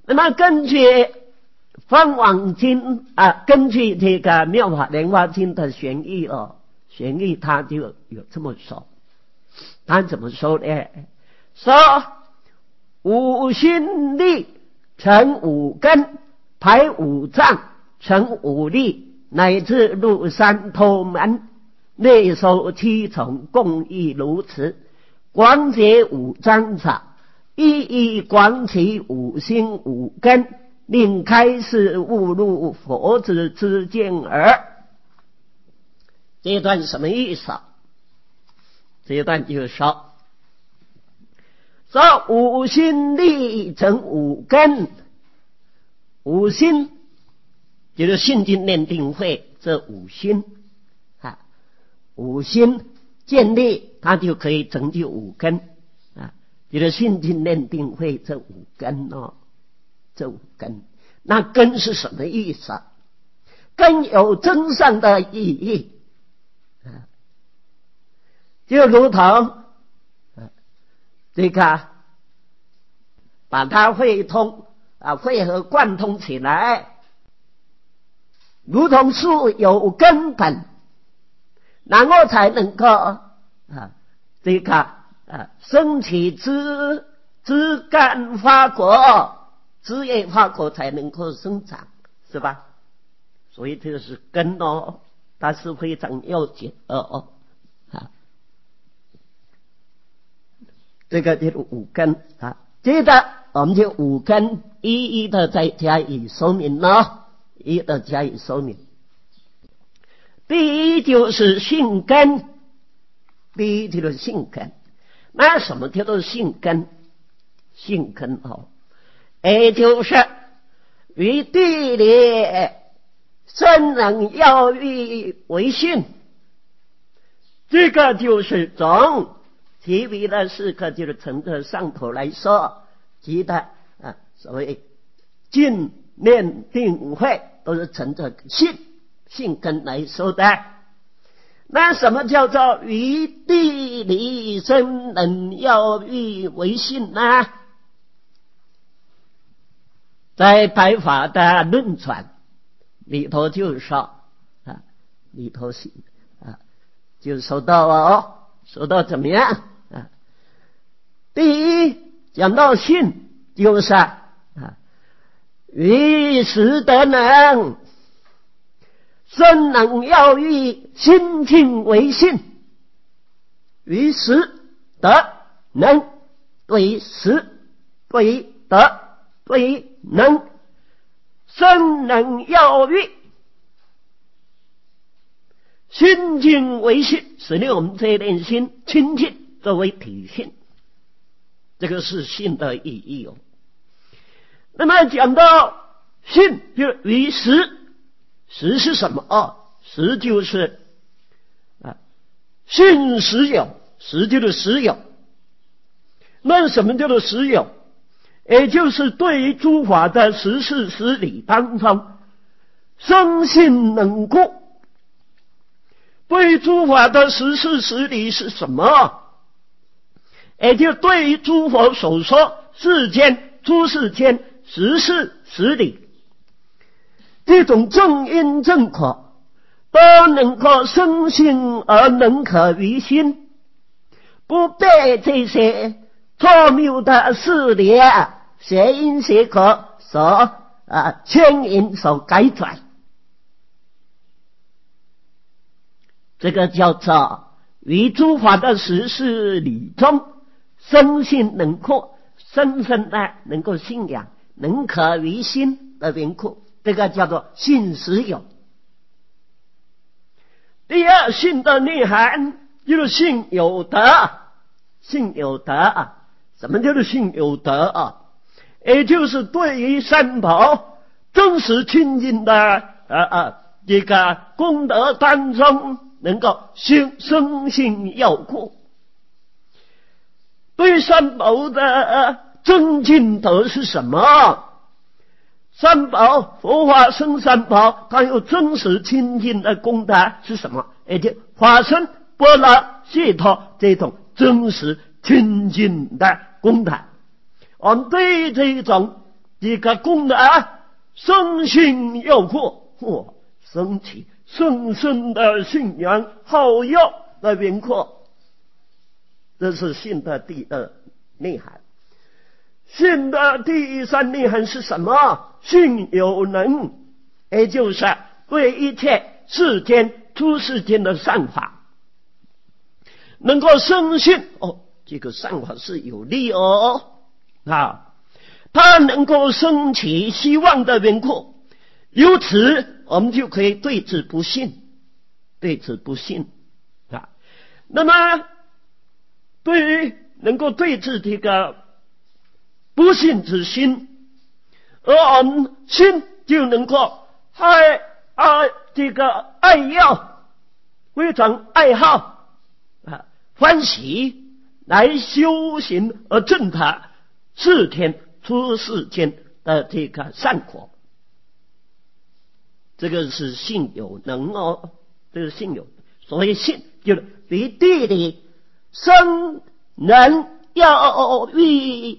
那么根据《方王经》啊，根据这个《妙法莲华经》的玄义哦，玄义他就有这么说，他怎么说呢？说五心力成五根，排五脏成五力，乃至入三头门，内收七重，共亦如此。广解五脏法，一一广其五心五根，令开示悟入佛子之见耳。这一段什么意思？这一段就是说，说五心力成五根，五心就是信心念定慧这五心啊，五心建立，它就可以成就五根啊，就是信心念定慧这五根哦，这五根。那根是什么意思？根有真上的意义啊，就如同啊这个把它汇通啊，汇合贯通起来，如同树有根本，然后才能够啊这个啊生起枝枝干花果，枝叶花果才能够生长，是吧？所以这个是根哦，它是非常要紧的哦啊。这个就是五根啊，接着我们就五根一一的再加以说明了，一一的加以说明。第一就是性根，第一就是性根。那什么叫做性根？性根哦，也就是于地理生能要义为性，这个就是从其余的四个就是从这上头来说，其他啊所谓静念定慧都是从这性性根来说的。那什么叫做于地理生能要义为性呢？在白法的论传里头就说啊，里头是啊，就说到哦，说到怎么样啊？第一讲到性，就是啊，于实得能，生能要义，心性为性。于实得能，对于实，对于得，对于能，生能要义，心性为性，使令我们这一点心清净作为体性，这个是性的意义哦。那么讲到性，就于实，实是什么哦？实就是啊，性实有，实就是实有。那什么叫做实有？也就是对于诸法的实事实理当中，生信能故。对于诸法的实事实理是什么？也就对于诸佛所说世间诸世间实事实理，这种正因正果都能够生信而能可于心，不被这些错谬的事理啊、邪因邪果所啊牵引、所改转。这个叫做于诸法的实事理中生信能扩，深深的能够信仰，能可于心的缘故，这个叫做信实有。第二，信的内涵就是信有德，信有德啊。什么叫做信有德啊？也就是对于三宝真实清净的啊啊这个功德当中，能够信生信要故。对三宝的真净德是什么？三宝佛法僧三宝，它有真实清净的功德是什么？也就法身般若解脱这种真实清净的功德。我们对这种这个功德深信要过，或升起深深的信仰好药的轮廓。这是信的第二内涵。信的第三内涵是什么？信有能，也就是对一切世间出世间的善法能够深信，哦，这个善法是有利哦，啊，它能够升起希望的轮廓，由此我们就可以对之不信，对之不信啊。那么对于能够对治这个不信之心，而我们心就能够爱啊这个爱要，非常爱好啊欢喜来修行而证他世天出世间的这个善果。这个是信有能哦，这个信有，所以信就是比地里生人要欲。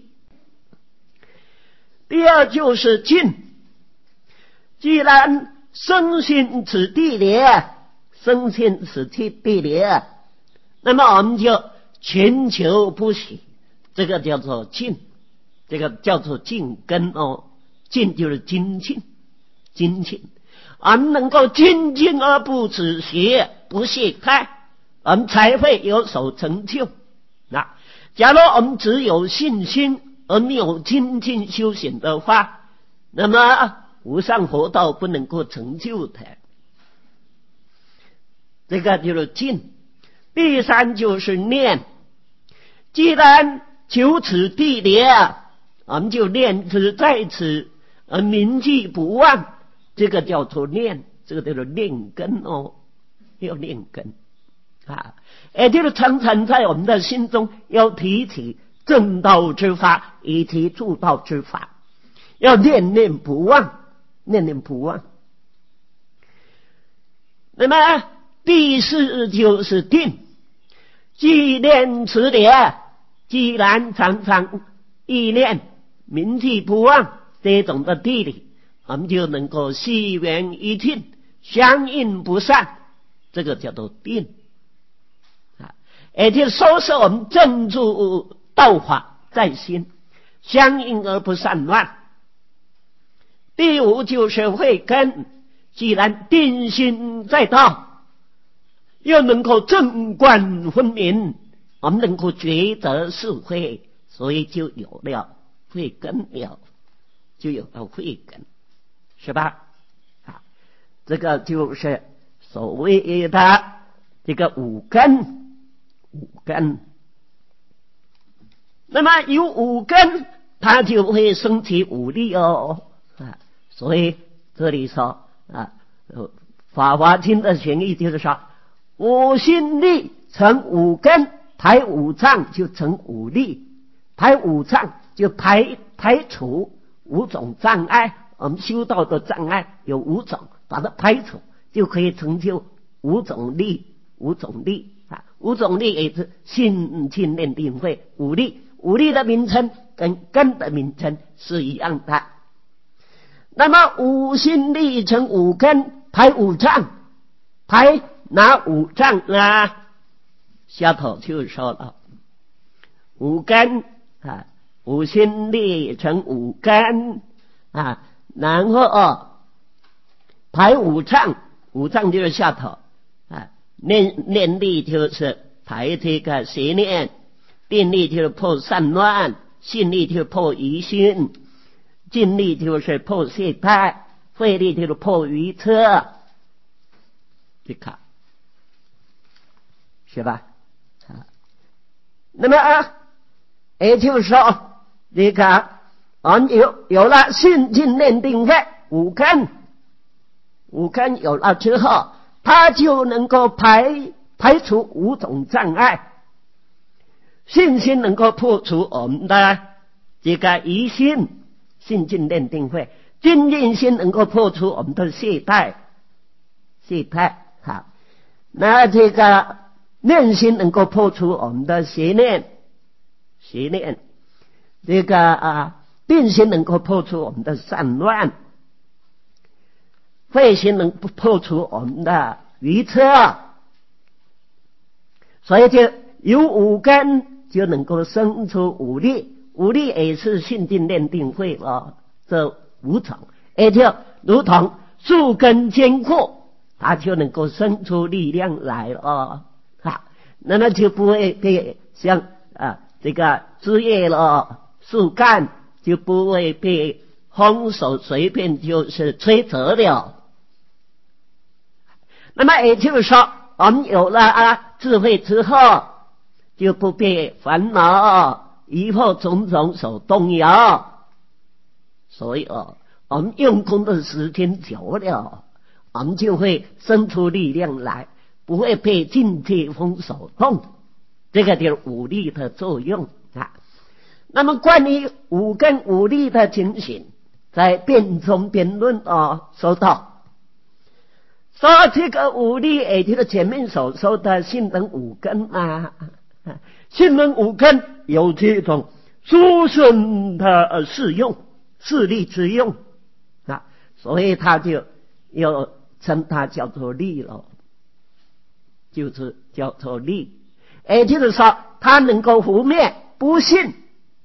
第二就是尽，既然深信此地理，深信此地理，那么我们就勤求不息，这个叫做尽，这个叫做尽根哦。尽就是精进，精进，我们能够精进而不止息，不懈怠，我们才会有所成就。那假如我们只有信心而没有精进修行的话，那么无上佛道不能够成就的。这个就是尽。第三就是念，既然求此地理，我们就念之在此而铭记不忘，这个叫做念，这个叫做念根哦，要念根啊，也就是常常在我们的心中要提起正道之法，以及助道之法，要念念不忘，念念不忘。那么第四就是定，既念此理，既然常常意念铭记不忘这种的地理，我们就能够系缘一定，相应不散，这个叫做定啊，也就是说是我们正住道法在心，相应而不散乱。第五就是慧根，既然定心在道，又能够正观分明，我们能够觉得是慧，所以就有了慧根了，就有了慧根，是吧？啊，这个就是所谓的这个五根，五根。那么有五根，它就会升起五力哦啊，所以这里说啊，《法华经》的玄义就是说，五心力成五根，排五脏就成五力，排五脏就排排除五种障碍。我们修道的障碍有五种，把它排除，就可以成就五种力，五种力啊，五种力也是信心念定慧五力。五力的名称跟根的名称是一样的。那么五心力成五根，排五脏，排哪五脏呢？下头就说了，五根啊，五心力成五根啊，然后、哦、排五脏，五脏就是下头啊，念念力就是排这个邪念，定力就是破散乱，信力就是破疑心，尽力就是破懈怠，慧力就是破愚痴，你看是吧？啊，那么啊，也就是说，你看我们有有了信尽念定慧五根，五根有了之后，它就能够排排除五种障碍。信心能够破除我们的这个疑心，信尽念定慧；精进心能够破除我们的懈怠，懈怠好。那这个念心能够破除我们的邪念，邪念。这个啊定心能够破除我们的散乱，慧心能破除我们的愚痴，所以就有五根就能够生出五力，五力也是信定念定慧了，这五种也就如同树根坚固，它就能够生出力量来了啊，那么就不会被像啊这个枝叶了树干就不会被风手随便就是吹折了。那么也就是说，我们有了啊智慧之后，就不被烦恼疑惑种种所动摇。所以哦，我们用功的时间久了，我们就会生出力量来，不会被境界风所动。这个就是五力的作用啊。那么关于五根五力的情形，在辩中辩论哦说到，说这个五力也就是前面所说的性等五根啊，性等五根有这种殊胜的适用，势力之用啊，所以他就又称它叫做力了，就是叫做力，也就是说它能够拂灭不信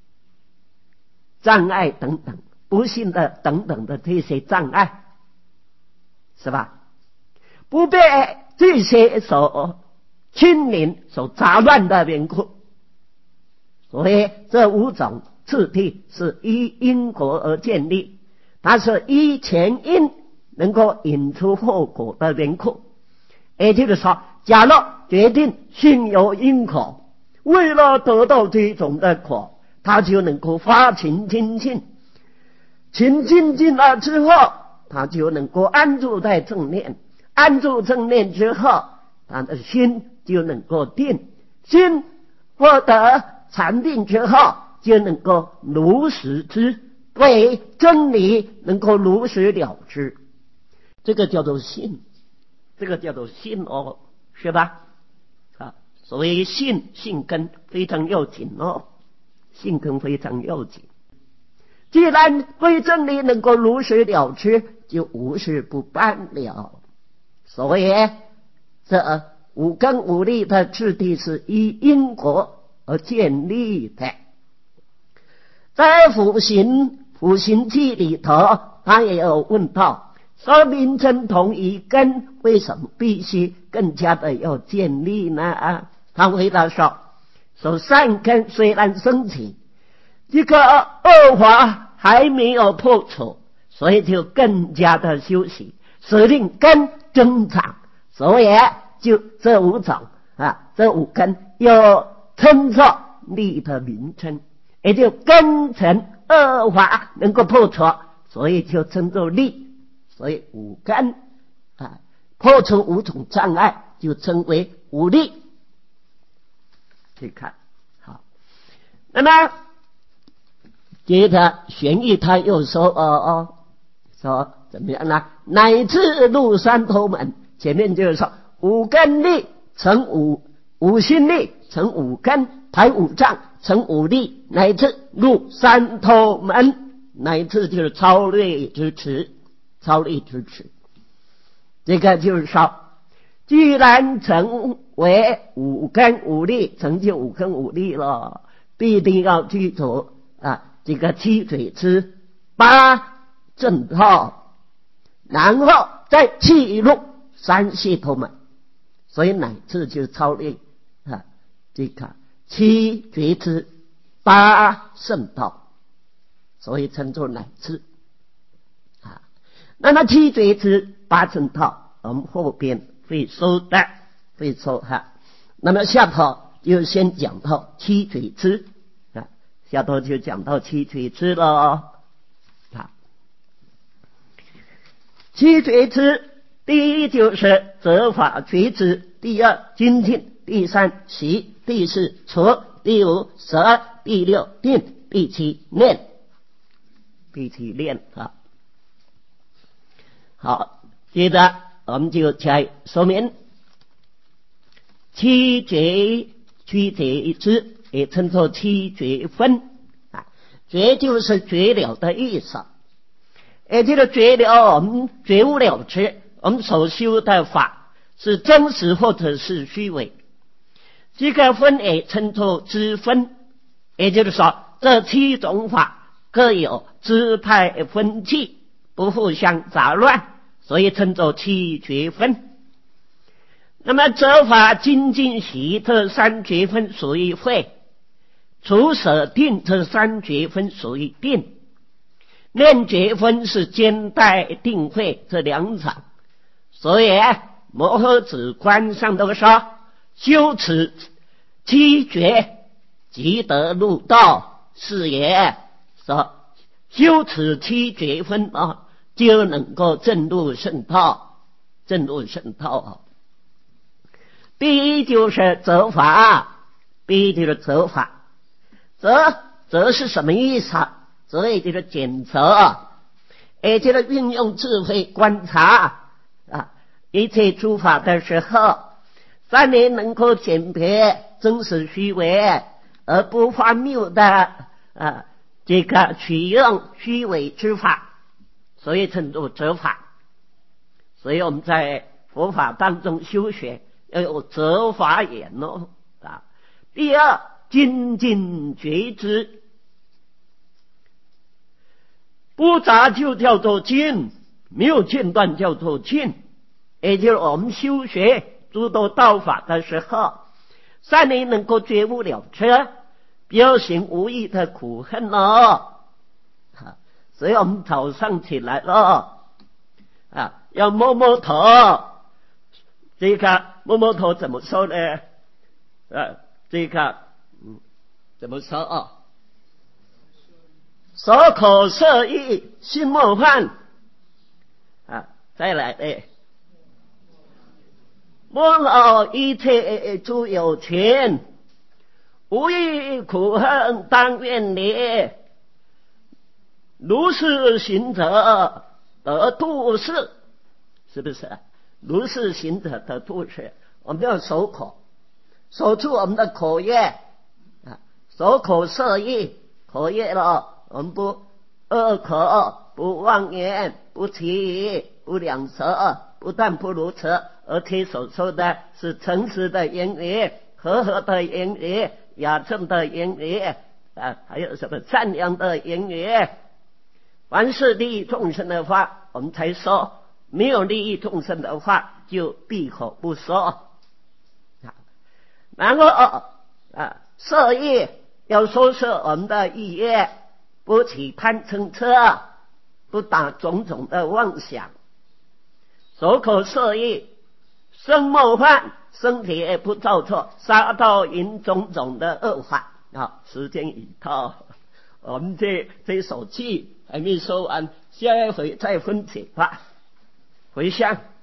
障碍等等，不信的等等的这些障碍，是吧？不被这些所牵连、所杂乱的缘故，所以这五种次第是依因果而建立，它是依前因能够引出后果的缘故。也就是说，假如决定信有因果，为了得到这种的果，他就能够发情精进，情精进了之后，他就能够安住在正念，安住正念之后，他的心就能够定，心获得禅定之后，就能够如实知，对真理能够如实了知，这个叫做信，这个叫做信哦，是吧？啊，所谓信，信根非常要紧哦，信根非常要紧。既然对真理能够如实了知，就无事不办了。所以这五根五力的质地是依因果而建立的。在辅行辅行记里头，他也有问到，说名称同一根，为什么必须更加的要建立呢？他回答说，说善根虽然升起，这个恶法还没有破除，所以就更加的修习，使令根增长。所以就这五种啊，这五根又称作力的名称，也就根尘恶法能够破除，所以就称作力。所以五根啊，破除五种障碍，就称为五力。去看好，那么接着玄义他又说哦哦，说怎么样呢？乃至入三头门，前面就是说五根力成五，五心力成五根，排五脏成五力，乃至入三头门，乃至就是超略之持，超略之持。这个就是说，既然成为五根五力，成就五根五力了，必定要记住啊，这个七嘴之八正道，然后再气入三系头门，所以乃至就超越啊这个七觉之八圣道，所以称作乃至啊。那么七觉之八圣道，我们后边会说的，会说哈。那么下头就先讲到七觉之啊，下头就讲到七觉之了啊。七觉之，第一就是责法觉知，第二精进，第三习，第四除，第五舍，第六定，第七念，第七念啊。好，接着我们就来说明七觉七觉之，也称作七觉分啊。 觉就是觉了的意思。而这个觉了，我们觉悟了知，我们所修的法是真实或者是虚伪。这个分也称作支分，也就是说这七种法各有支派分气，不互相杂乱，所以称作七觉分。那么则法精进习这三觉分属于慧，除舍定这三觉分属于定，念觉分是兼带定慧这两场。所以摩诃止观上都说，修持七觉即得入道，是也。说修持七觉分啊，就能够证入圣道，证入圣道啊。第一就是责法，第一就是责法。责责是什么意思啊？责也就是检测，也就是运用智慧观察啊，一切诸法的时候，三年能够鉴别真实虚伪，而不荒谬的啊这个取用虚伪之法，所以称作责法。所以我们在佛法当中修学要有责法眼哦啊。第二，精进觉知，不杂就叫做精，没有间断叫做进。也就是我们修学诸多道法的时候，三年能够觉悟了知，不要行无益的苦恨哦。所以我们早上起来了啊，要摸摸头。这个摸摸头怎么说呢？啊，这个嗯，怎么说啊？手口色意心莫犯啊，再来呢，莫劳一切诸有情，无益苦恨当愿离。如是行者得度世，是不是？如是行者得度世，我们要守口，守住我们的口业啊，守口摄意，口业了，我们不恶口，不妄言，不绮语，不两舌，不但不如此，而且所说的是诚实的言语，和合的言语，雅正的言语啊，还有什么善良的言语。凡是利益众生的话我们才说，没有利益众生的话就闭口不说。然后啊，色业要说是我们的意业，不起贪嗔痴，不打种种的妄想。手口色业身莫犯，身体也不造错，杀盗淫种种的恶法啊。时间已到，我们这这首气还没说完，下一回再分解吧。回向。